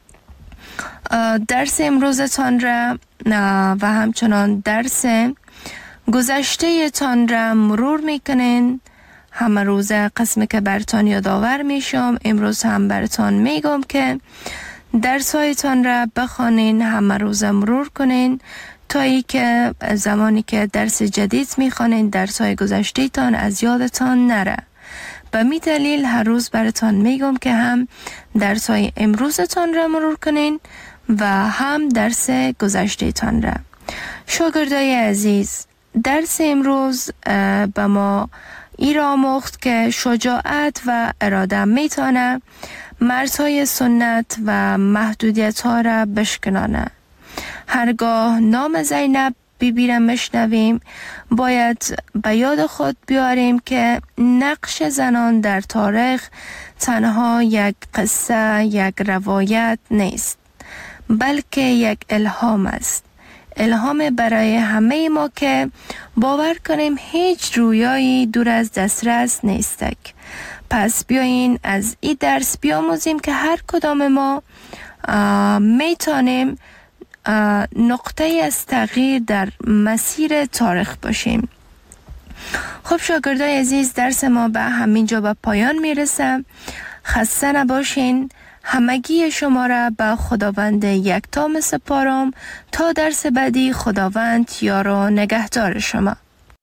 درس امروزتان را و همچنان درس گذشته تان را مرور میکنین. همه روز قسمی که برتان یادآور میشم، امروز هم برتان میگم که درس هایتان را بخوانین، همه روز مرور کنین تا ای که زمانی که درس جدید میخوانین درس های گذشته تان از یادتان نره. به می دلیل هر روز برتان میگم که هم درس های امروزتان را مرور کنین و هم درس گذشته تان را. شاگردای عزیز، درس امروز به ما ای را آموخت که شجاعت و اراده میتونه مرزهای سنت و محدودیت ها را بشکنانه. هرگاه نام زینب بیبی را مشنویم باید به یاد خود بیاریم که نقش زنان در تاریخ تنها یک قصه، یک روایت نیست، بلکه یک الهام است. الهام برای همه ما که باور کنیم هیچ رویایی دور از دسترس نیستک. پس بیایین از این درس بیاموزیم که هر کدام ما میتونیم نقطه از تغییر در مسیر تاریخ باشیم. خب شاگردای عزیز، درس ما به همینجا به پایان میرسه. خسته نباشین. همگی شما را به خداوند یکتا میسپارم تا درس بعدی. خداوند یار و نگهدار شما.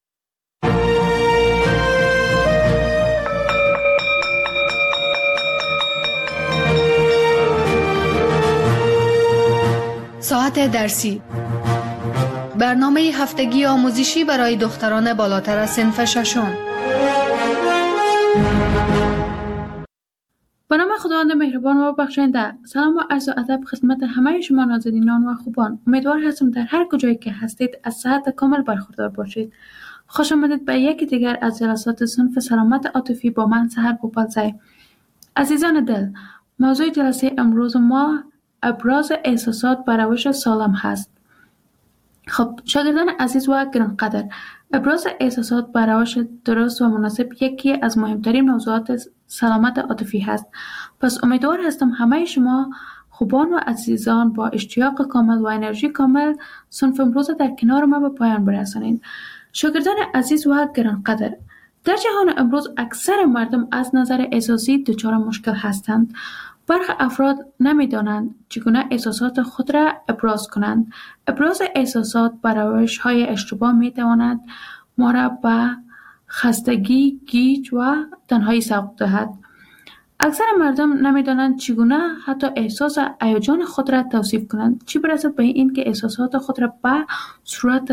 ساعت درسی، برنامه هفتگی آموزشی برای دختران بالاتر از صنف ششم. به نام خداوند مهربان و بخشنده، سلام و عرض و ادب خدمت همه شما نازنینان و خوبان. امیدوار هستم در هر کجایی که هستید از صحت کامل برخوردار باشید. خوش آمدید به یکی دیگر از جلسات صنف سلامت عاطفی با من سحر بوپالزی. عزیزان دل، موضوع جلسه امروز ما ابراز احساسات بر روش سالم هست. خب شاگردان عزیز و گرانقدر، ابراز احساسات بر روش درست و مناسب یکی از مهمترین موضوعات سلامت عاطفی هست. پس امیدوار هستم همه شما خوبان و عزیزان با اشتیاق کامل و انرژی کامل صنف امروز در کنار ما به پایان برسانید. شاگردان عزیز و گرانقدر، در جهان امروز اکثر مردم از نظر احساسی دچار مشکل هستند. برخی افراد نمی‌دانند چگونه احساسات خود را ابراز کنند. ابراز احساسات بر روش‌های اشتباه می‌تواند ما را به خستگی، گیج و تنهایی سوق دهد. اکثر مردم نمی‌دانند چگونه حتی احساس هیجان خود را توصیف کنند، چه برسد به این که احساسات خود را به صورت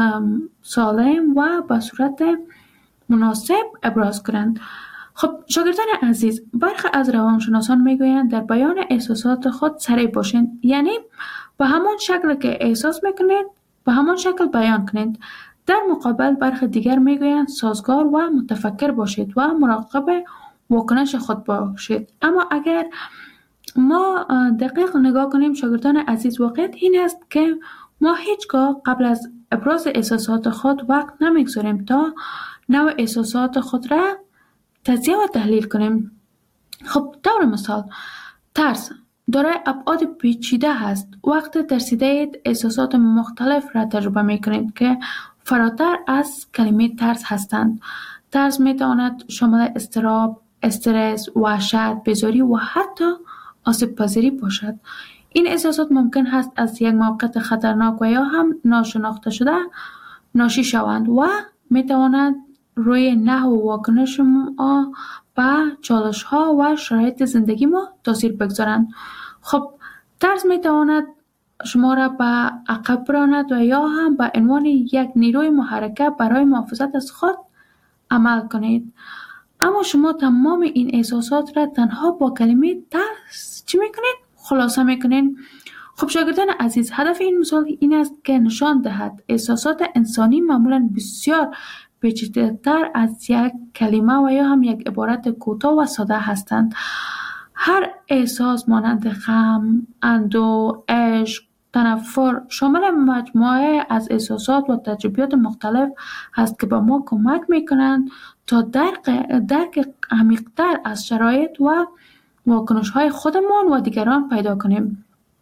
سالم و به صورت مناسب ابراز کنند. خب شاگردان عزیز، برخی از روانشناسان میگویند در بیان احساسات خود سریع باشید، یعنی به همان شکل که احساس میکنید به همان شکل بیان کنید. در مقابل برخی دیگر میگویند سازگار و متفکر باشید و مراقب واکنش خود باشید. اما اگر ما دقیق نگاه کنیم شاگردان عزیز، واقعیت این است که ما هیچگاه قبل از ابراز احساسات خود وقت نمیگذاریم تا نوع احساسات خود را تجزیه و تحلیل کنیم. خب طور مثال، ترس دارای ابعاد پیچیده هست. وقتی ترسیده اید احساسات مختلف را تجربه می کنید که فراتر از کلمه ترس هستند. ترس می تواند شامل اضطراب، استرس، وحشت، بیزاری و حتی آسیب پذیری باشد. این احساسات ممکن است از یک موقعیت خطرناک و یا هم ناشناخته شده ناشی شوند و می تواند روی نحو و واکنش ما به چالش ها و شرایط زندگی ما تاثیر بگذارند. خب ترس می تواند شما را به عقب براند و یا هم به عنوان یک نیروی محرکه برای محافظت از خود عمل کنید. اما شما تمام این احساسات را تنها با کلمه ترس چی میکنید؟ خلاصه میکنید. خب شاگردان عزیز، هدف این مثال این است که نشان دهد احساسات انسانی معمولا بسیار پیچیده‌تر از یک کلمه و یا هم یک عبارت کوتاه و ساده هستند. هر احساس مانند غم، اندوه، عشق، تنفر شامل مجموعه از احساسات و تجربیات مختلف هست که به ما کمک میکنند تا درک درک عمیق‌تر از شرایط و واکنش‌های خودمان و دیگران پیدا کنیم.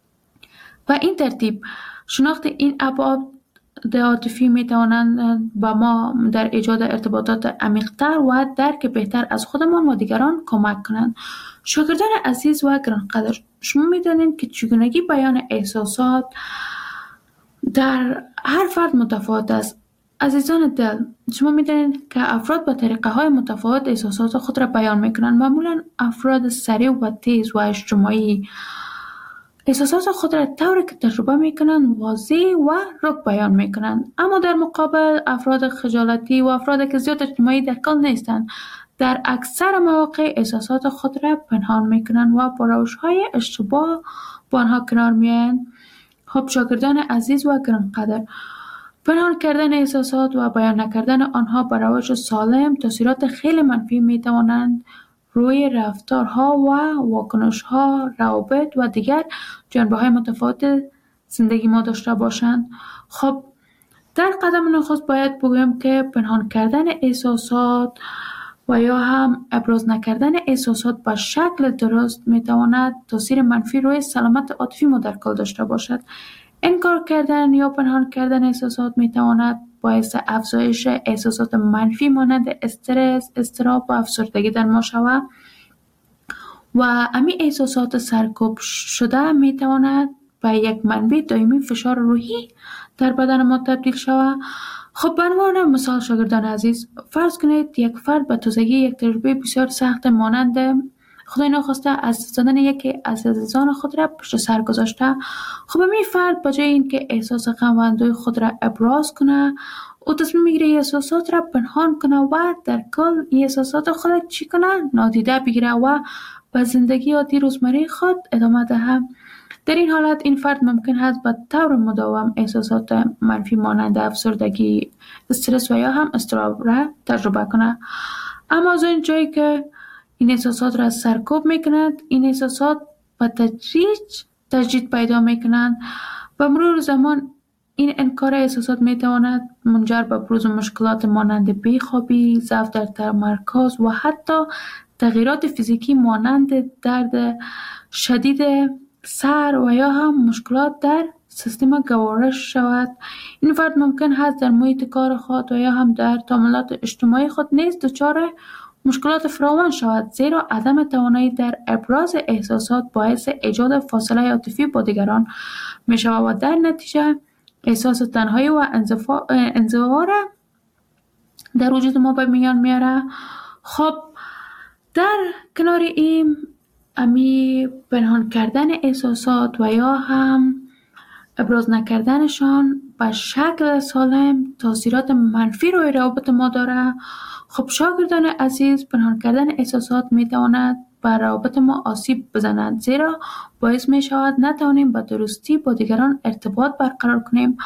و این ترتیب شناخت این ابعاد عاطفی می توانند با ما در ایجاد ارتباطات عمیق‌تر و درک بهتر از خودمان و دیگران کمک کنند. شاگردان عزیز و گرانقدر، شما می دانید که چگونگی بیان احساسات در هر فرد متفاوت است. عزیزان دل، شما می دانید که افراد با طریقه های متفاوت احساسات خود را بیان می کنند. معمولا افراد سریع و تیز و اجتماعی احساسات خود را طوری که تجربه می کنند واضح و رک بیان می کنند. اما در مقابل افراد خجالتی و افراد که زیاد اجتماعی در کل نیستند در اکثر مواقع احساسات خود را پنهان می کنند و با روش های اشتباه با آنها کنار می آیند. خب شاگردان عزیز و گرانقدر، پنهان کردن احساسات و بیان نکردن آنها با روش سالم تاثیرات خیلی منفی می توانند روی رفتارها و واکنش‌ها، روابط و دیگر جنبه‌های متفاوت زندگی ما داشته باشند. خب در قدم نخست باید بگویم که پنهان کردن احساسات و یا هم ابراز نکردن احساسات به شکل درست میتواند تاثیر منفی روی سلامت عاطفی ما در کل داشته باشد. انکار کردن یا پنهان کردن احساسات میتواند باعث افزایش احساسات منفی مانند استرس، اضطراب و افسردگی در ما شود و امی احساسات سرکوب شده میتواند به یک منبع دائمی فشار روحی در بدن ما تبدیل شود. خب به عنوان مثال شاگردان عزیز، فرض کنید یک فرد به تازگی یک تجربه بسیار سخت مانند خدای ناخواسته از زدن یکی از عزیزان خود را پشت سر گذاشته. خب این فرد به جای اینکه احساس غم و اندوه خود را ابراز کنه، او تصمیم میگیره احساسات را پنهان کنه و در کل این احساسات خود را چی کنه؟ نادیده بگیره و به زندگی عادی روزمره خود ادامه دهد. در این حالت این فرد ممکن است به طور مداوم احساسات منفی مانند افسردگی، استرس و یا هم اضطراب را تجربه کنه. اما از اون جایی که این احساسات را سرکوب میکنند، این احساسات به تدریج تجدید پیدا میکنند و مرور زمان این انکار احساسات میتواند منجر به بروز مشکلات مانند بیخوابی، ضعف در تمرکز و حتی تغییرات فیزیکی مانند درد شدید سر و یا هم مشکلات در سیستم گوارش شود. این فرد ممکن است در محیط کار خود و یا هم در تعاملات اجتماعی خود نیز دچار مشکلات فراوان شود، زیرا عدم توانایی در ابراز احساسات باعث ایجاد فاصله عاطفی با دیگران می شود و در نتیجه احساس تنهایی و انزوا را در وجود ما به میان میاره. خب در کنار این امی پنهان کردن احساسات و یا هم ابراز نکردنشان به شکل سالم تاثیرات منفی روی روابط ما داره. خب شاگردان عزیز، پنهان کردن احساسات میتواند بر روابط ما آسیب بزند، زیرا باعث می شود نتوانیم به درستی با دیگران ارتباط برقرار کنیم.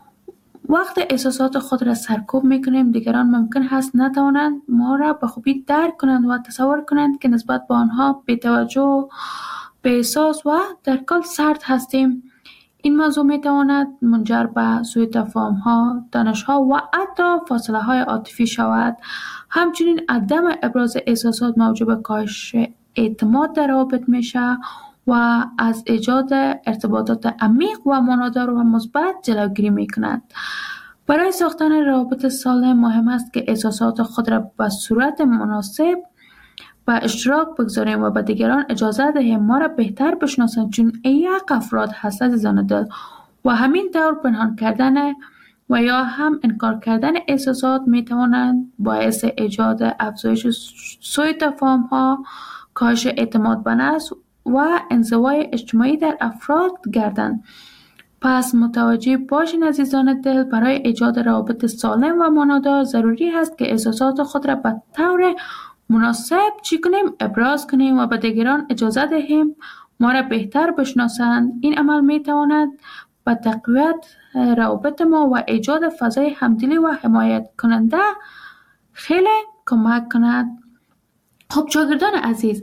وقت احساسات خود را سرکوب میکنیم، دیگران ممکن هست نتوانند ما را به خوبی درک کنند و تصور کنند که نسبت به آنها بی‌توجه، بی‌احساس و در کل سرد هستیم. این موضوع میتواند منجر به سوء تفاهم ها، تنش ها و حتی فاصله های عاطفی شود. همچنین عدم ابراز احساسات موجب کاهش اعتماد در روابط میشه و از ایجاد ارتباطات عمیق و معنادار و مثبت جلوگیری میکند. برای ساختن روابط سالم مهم است که احساسات خود را به صورت مناسب به اشتراک بگذاریم و به دیگران اجازه دهیم ما را بهتر بشناسند، چون یک افراد هست عزیزان دل و همین طور پنهان کردن و یا هم انکار کردن احساسات می توانند باعث ایجاد افزایش سوء تفاهم ها، کاهش اعتماد به نفس و انزوای اجتماعی در افراد گردند. پس متوجه باشین عزیزان دل، برای ایجاد روابط سالم و معنادار ضروری است که احساسات خود را به طور مناسب چی کنیم؟ ابراز کنیم و به دیگران اجازه دهیم ما را بهتر بشناسند. این عمل می تواند به تقویت روابط ما و ایجاد فضای همدلی و حمایت کننده خیلی کمک کند. خب شاگردان عزیز،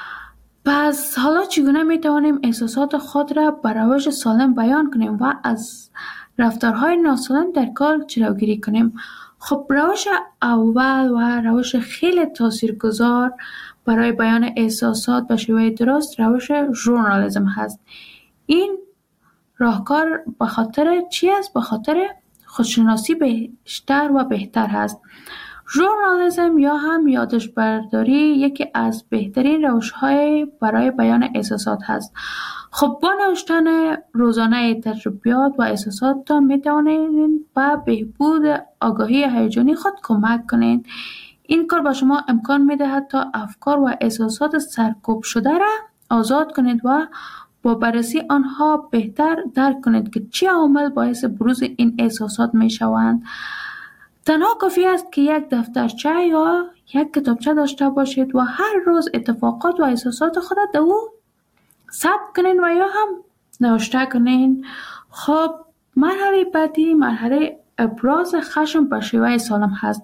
پس حالا چگونه می توانیم احساسات خود را به روش سالم بیان کنیم و از رفتارهای ناسالم در کار جلوگیری کنیم؟ خب روش اول و روش خیلی تاثیرگذار برای بیان احساسات به شیوه درست روش ژورنالیسم هست. این راهکار به خاطر چی است؟ به خاطر خودشناسی بیشتر و بهتر هست. ژورنالیسم یا هم یادداشت برداری یکی از بهترین روش‌های برای بیان احساسات هست. خب با نوشتن روزانه تجربیات و احساساتتان می توانید به بهبود آگاهی هیجانی خود کمک کنید. این کار به شما امکان می دهد تا افکار و احساسات سرکوب شده را آزاد کنید و با بررسی آنها بهتر درک کنید که چه عوامل باعث بروز این احساسات می شوند. تنها کافی است که یک دفترچه یا یک کتابچه داشته باشید و هر روز اتفاقات و احساسات خود در او ثبت کنین و یا هم نوشته کنین. خب مرحله بعدی مرحله ابراز خشم به شیوه سالم هست.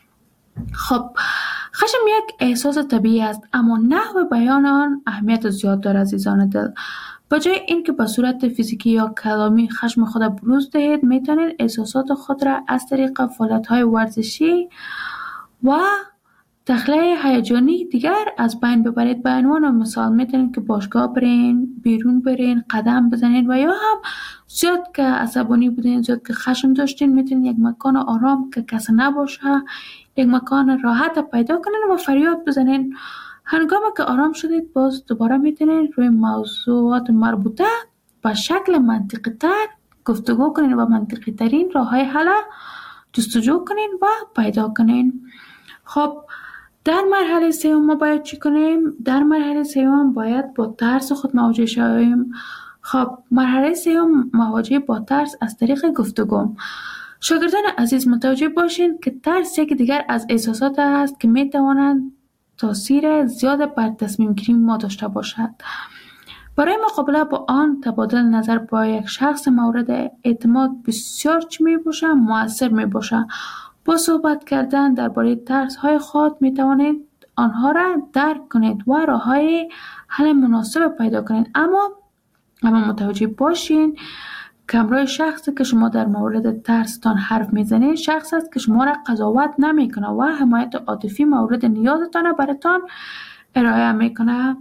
خب خشم یک احساس طبیعی است، اما نحو بیان آن اهمیت زیاد دارد عزیزان دل. به جای اینکه به صورت فیزیکی یا کلامی خشم خود بروز دهید، میتونید احساسات خود را از طریق فعالیت‌های ورزشی و تخلیه هیجانی دیگر از بین ببرید. به عنوان مثال میتونید که باشگاه برین، بیرون برین، قدم بزنید و یا هم زیاد که عصبانی بودین، زیاد که خشم داشتین، میتونید یک مکان آرام که کسی نباشه، یک مکان راحت پیدا کنین و فریاد بزنین. هنگامی که آرام شدید باز دوباره میتونید روی موضوعات مربوطه به شکل منطقی تر گفتگو کنین و منطقی ترین راه های حل جستجو کنین و پیدا کنین. خب در مرحله سوم ما باید چی کنیم؟ در مرحله سوم باید با ترس خود مواجه شویم. خب مرحله سوم مواجهه با ترس از طریق گفتگو. شاگردان عزیز متوجه باشین که ترس یک دیگر از احساسات است که میتوانند تاثیر زیاد بر تصمیم گیری ما داشته باشد. برای مقابله با آن تبادل نظر با یک شخص مورد اعتماد بسیار چی می باشه؟ مؤثر می باشه. با صحبت کردن درباره ترس های خود می توانید آنها را درک کنید و راه های حل مناسب پیدا کنید. اما اما متوجه باشین که همراه شخصی که شما در مورد ترستان حرف میزنید شخص است که شما را قضاوت نمیکنه و حمایت عاطفی مورد نیازتان براتان ارائه میکنه.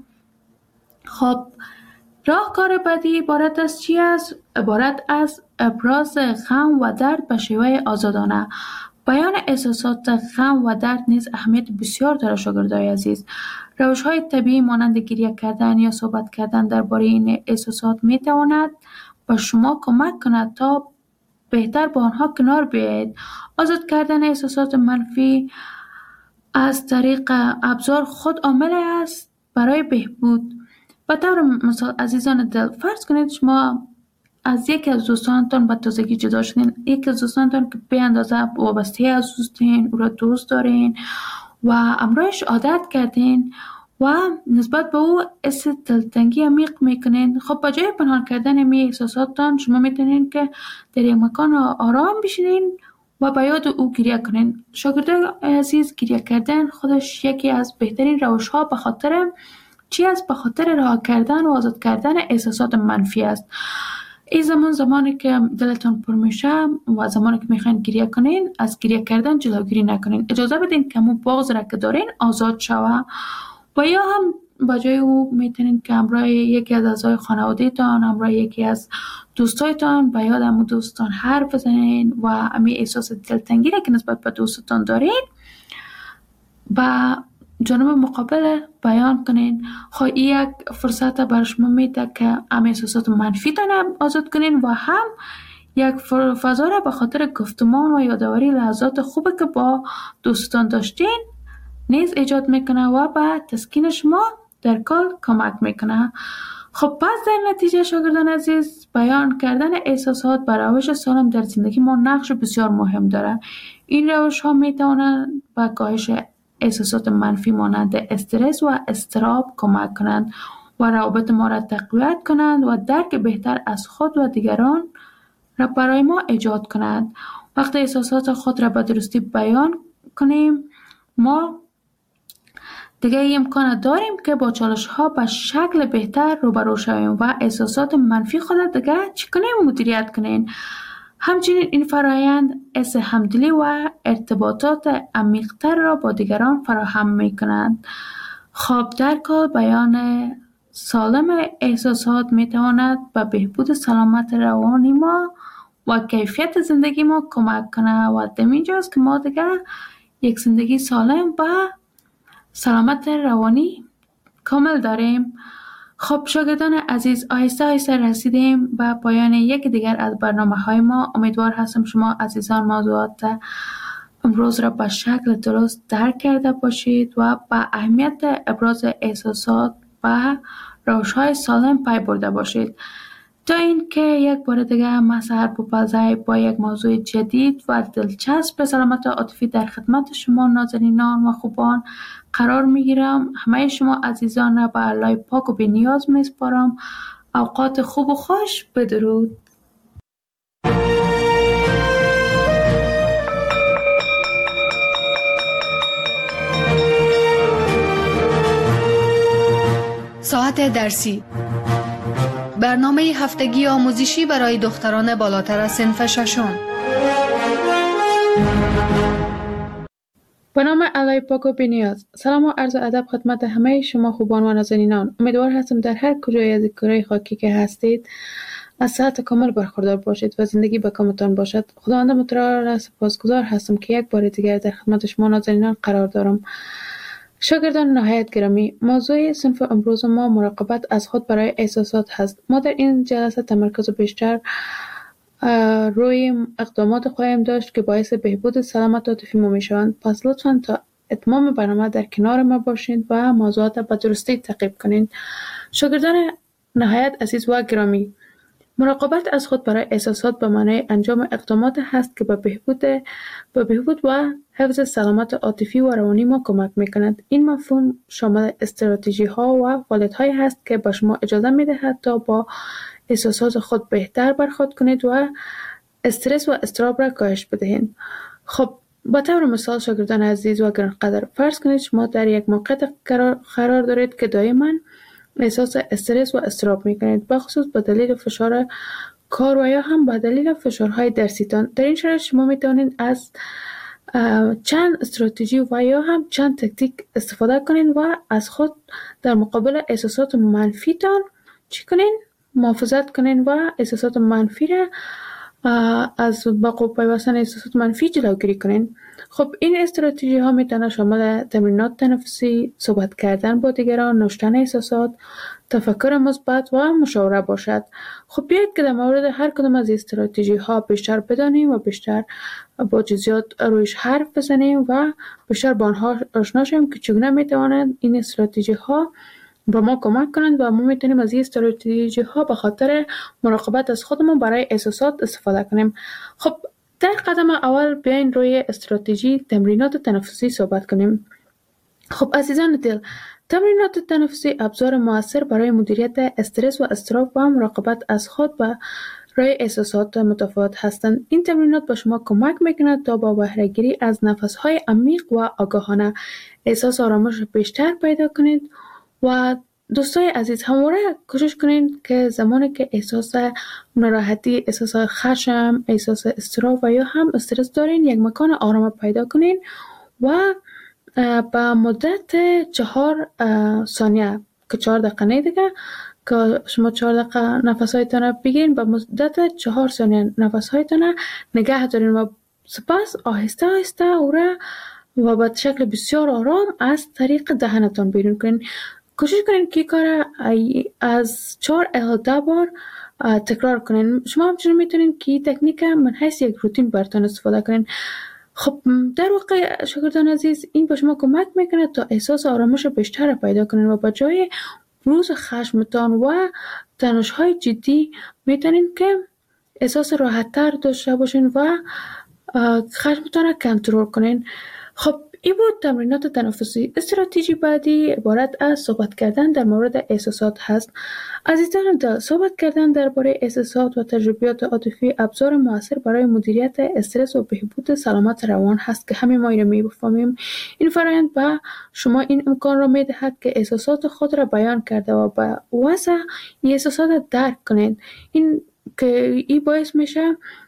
خب راهکار بعدی عبارت از چی است؟ عبارت از ابراز غم و درد به شیوه آزادانه. بیان احساسات غم و درد نیز اهمیت بسیار دارد شاگردای عزیز. روش‌های طبیعی مانند گریه کردن یا صحبت کردن درباره این احساسات میتواند با شما کمک کند تا بهتر با آنها کنار بیایید. آزاد کردن احساسات منفی از طریق ابزار خود عامل است برای بهبود. به طور مثال عزیزان دل، فرض کنید شما از یکی از دوستانتان به تازگی جدا شدین، یکی از دوستانتان که به اندازه وابسته از دوستین، او را دوست دارین و امروزش عادت کردین و نسبت به او حس دلتنگی عمیق میکنین. خب با جای پنهان کردن می احساساتتان شما میتونین که در یک مکان آرام بشینین و با یاد او گریه کنین. شاگردان عزیز، گریه کردن خودش یکی از بهترین روش ها به خاطر چی است؟ به خاطر رها کردن و آزاد کردن احساسات منفی است. این زمان زمانی که دلتان پر میشه و زمانی که میخواین گریه کنین، از گریه کردن جلوگیری نکنین. اجازه بدین که همون بغض را که دارین آزاد شوه و یا هم با جای او میتونین که همراه یکی از اعضای خانواده تان، همراه یکی از دوستایتان به یاد همون دوستان حرف بزنین و همین احساس دلتنگی را که نسبت به دوستتان دارین با جانب مقابل بیان کنین. خب این یک فرصت برای شما میده که هم احساسات منفی تان آزاد کنین و هم یک فضا را به خاطر گفتمان و یادآوری لحظات خوبی که با دوستان داشتین نیز ایجاد میکنه و به تسکین شما در کار کمک میکنه. خب پس در نتیجه شاگردان عزیز، بیان کردن احساسات بر روش سالم در زندگی ما نقش بسیار مهم داره. این روش ها می توانند به کاهش احساسات منفی مانند استرس و اضطراب کمک کنند و روابط ما را تقویت کنند و درک بهتر از خود و دیگران را برای ما ایجاد کنند. وقتی احساسات خود را به درستی بیان کنیم، ما دیگه امکان داریم که با چالش ها به شکل بهتر روبرو شویم و احساسات منفی خود دیگه چی کنیم مدیریت کنیم. همچنین این فرایند حس همدلی و ارتباطات عمیق‌تر را با دیگران فراهم می کنند. خب در کل بیان سالم احساسات می تواند به بهبود سلامت روانی ما و کیفیت زندگی ما کمک کنه و در اینجاست که ما دیگه یک زندگی سالم و سلامت روانی کامل داریم. خب شاگردان عزیز، آهسته آهسته رسیدیم به پایان یک دیگر از برنامه های ما. امیدوار هستم شما عزیزان موضوعات امروز را به شکل درست درک کرده باشید و به اهمیت ابراز احساسات و روش های سالم پی برده باشید. تا اینکه یک بار دیگه من سحر بوپلزی با یک موضوع جدید و دلچسب به سلامت عاطفی در خدمت شما نازنینان و خوبان قرار میگیرم. همه شما عزیزان را به الله پاک و بی نیاز میسپارم. اوقات خوب و خوش. بدرود. ساعت درسی، برنامه هفتگی آموزشی برای دختران بالاتر از صنف ششم. به نام الله پاک و بی‌نیاز. سلام و عرض ادب خدمت همه شما خوبان و نازنینان. امیدوار هستم در هر کجای از کره خاکی که هستید از صحت کامل برخوردار باشید و زندگی به کامتان باشد. خداوند متعال را سپاسگزار هستم که یک بار دیگر در خدمت شما نازنینان قرار دارم. شاگردان نهایت گرامی، موضوع صنف امروز ما مراقبت از خود برای احساسات هست. ما در این جلسه تمرکز بیشتر روی اقدامات خواهیم داشت که باعث بهبود سلامت عاطفی ما میشوند. پس لطفاً تا اتمام برنامه در کنار ما باشید و موضوعات به درستی تعقیب کنید. شاگردان نهایت عزیز و گرامی، مراقبت از خود برای احساسات به معنای انجام اقدامات هست که به بهبود به بهبود و حفظ سلامت عاطفی و روانی ما کمک می‌کند. این مفهوم شامل استراتژی ها و فعالیت هایی هست که به شما اجازه می‌دهد تا با احساسات خود بهتر برخورد کنید و استرس و اضطراب را کاهش بدهید. خب به طور مثال شاگردان عزیز و گرانقدر، فرض کنید شما در یک موقعیت قرار دارید که دائما احساس استرس و اضطراب می‌کنید، به خصوص به دلیل فشار کار و یا هم به دلیل فشارهای درسیتان. در این شرایط شما می‌توانید از چند استراتژی و یا هم چند تکتیک استفاده کنید و از خود در مقابل احساسات منفیتان چی کنید؟ محافظت کنین و احساسات منفی را از بقا پیوستن احساسات منفی جلوگیری کنین. خب این استراتژی ها میتونه شامل تمرینات تنفسی، صحبت کردن با دیگران، نوشتن احساسات، تفکر مثبت و مشاوره باشد. خب بیایید که در مورد هر کدام از استراتژی ها بیشتر بدانیم و بیشتر با جزئیات رویش حرف بزنیم و بیشتر با آنها آشنا شویم که چگونه میتوانند این استراتژی ها با ما کمک کنند و ما میتونیم از این استراتژی ها به خاطر مراقبت از خودمون برای احساسات استفاده کنیم. خب در قدم اول بیاین روی استراتژی تمرینات تنفسی صحبت کنیم. خب عزیزان دل، تمرینات تنفسی ابزار مؤثر برای مدیریت استرس و اضطراب و مراقبت از خود و روی احساسات متفاوت هستند. این تمرینات به شما کمک میکند تا با بهره گیری از نفس‌های عمیق و آگاهانه احساس آرامش بیشتر پیدا کنید. و دوستای عزیز، همواره کوشش کنید که زمانی که احساس ناراحتی، احساس خشم، احساس اضطراب و یا هم استرس دارین، یک مکان آرام پیدا کنین و با مدت چهار ثانیه که چهار دقیقه نه دیگه که شما چهار دقیقه نفس‌هایتان را بگیرین، با مدت چهار ثانیه نفس‌هایتان را نگه دارین و سپس آهسته آهسته او را و به شکل بسیار آرام از طریق دهنتان بیرون کنین. کوشش کنین که کار از چهار الی ده بار تکرار کنین. شما همچنین میتونین که تکنیک من حیث یک روتین براتون استفاده کنین. خب در واقع شاگردان عزیز، این به شما کمک میکنه تا احساس آرامش بیشتر پیدا کنین و با جای روز خشمتان و تنش‌های جدی میتونین که احساس راحت‌تر داشته باشین و خشمتان را کنترل کنین. خب این بود تمرینات تنفسی. استراتژی بعدی عبارت از صحبت کردن در مورد احساسات هست. عزیزان در صحبت کردن درباره احساسات و تجربیات عاطفی ابزار موثر برای مدیریت استرس و بهبود سلامت روان هست که همه ما این را می‌فهمیم. این فرآیند به شما این امکان را می‌دهد که احساسات خود را بیان کرده و به وضع این احساسات درک کنید. این که این باعث میشه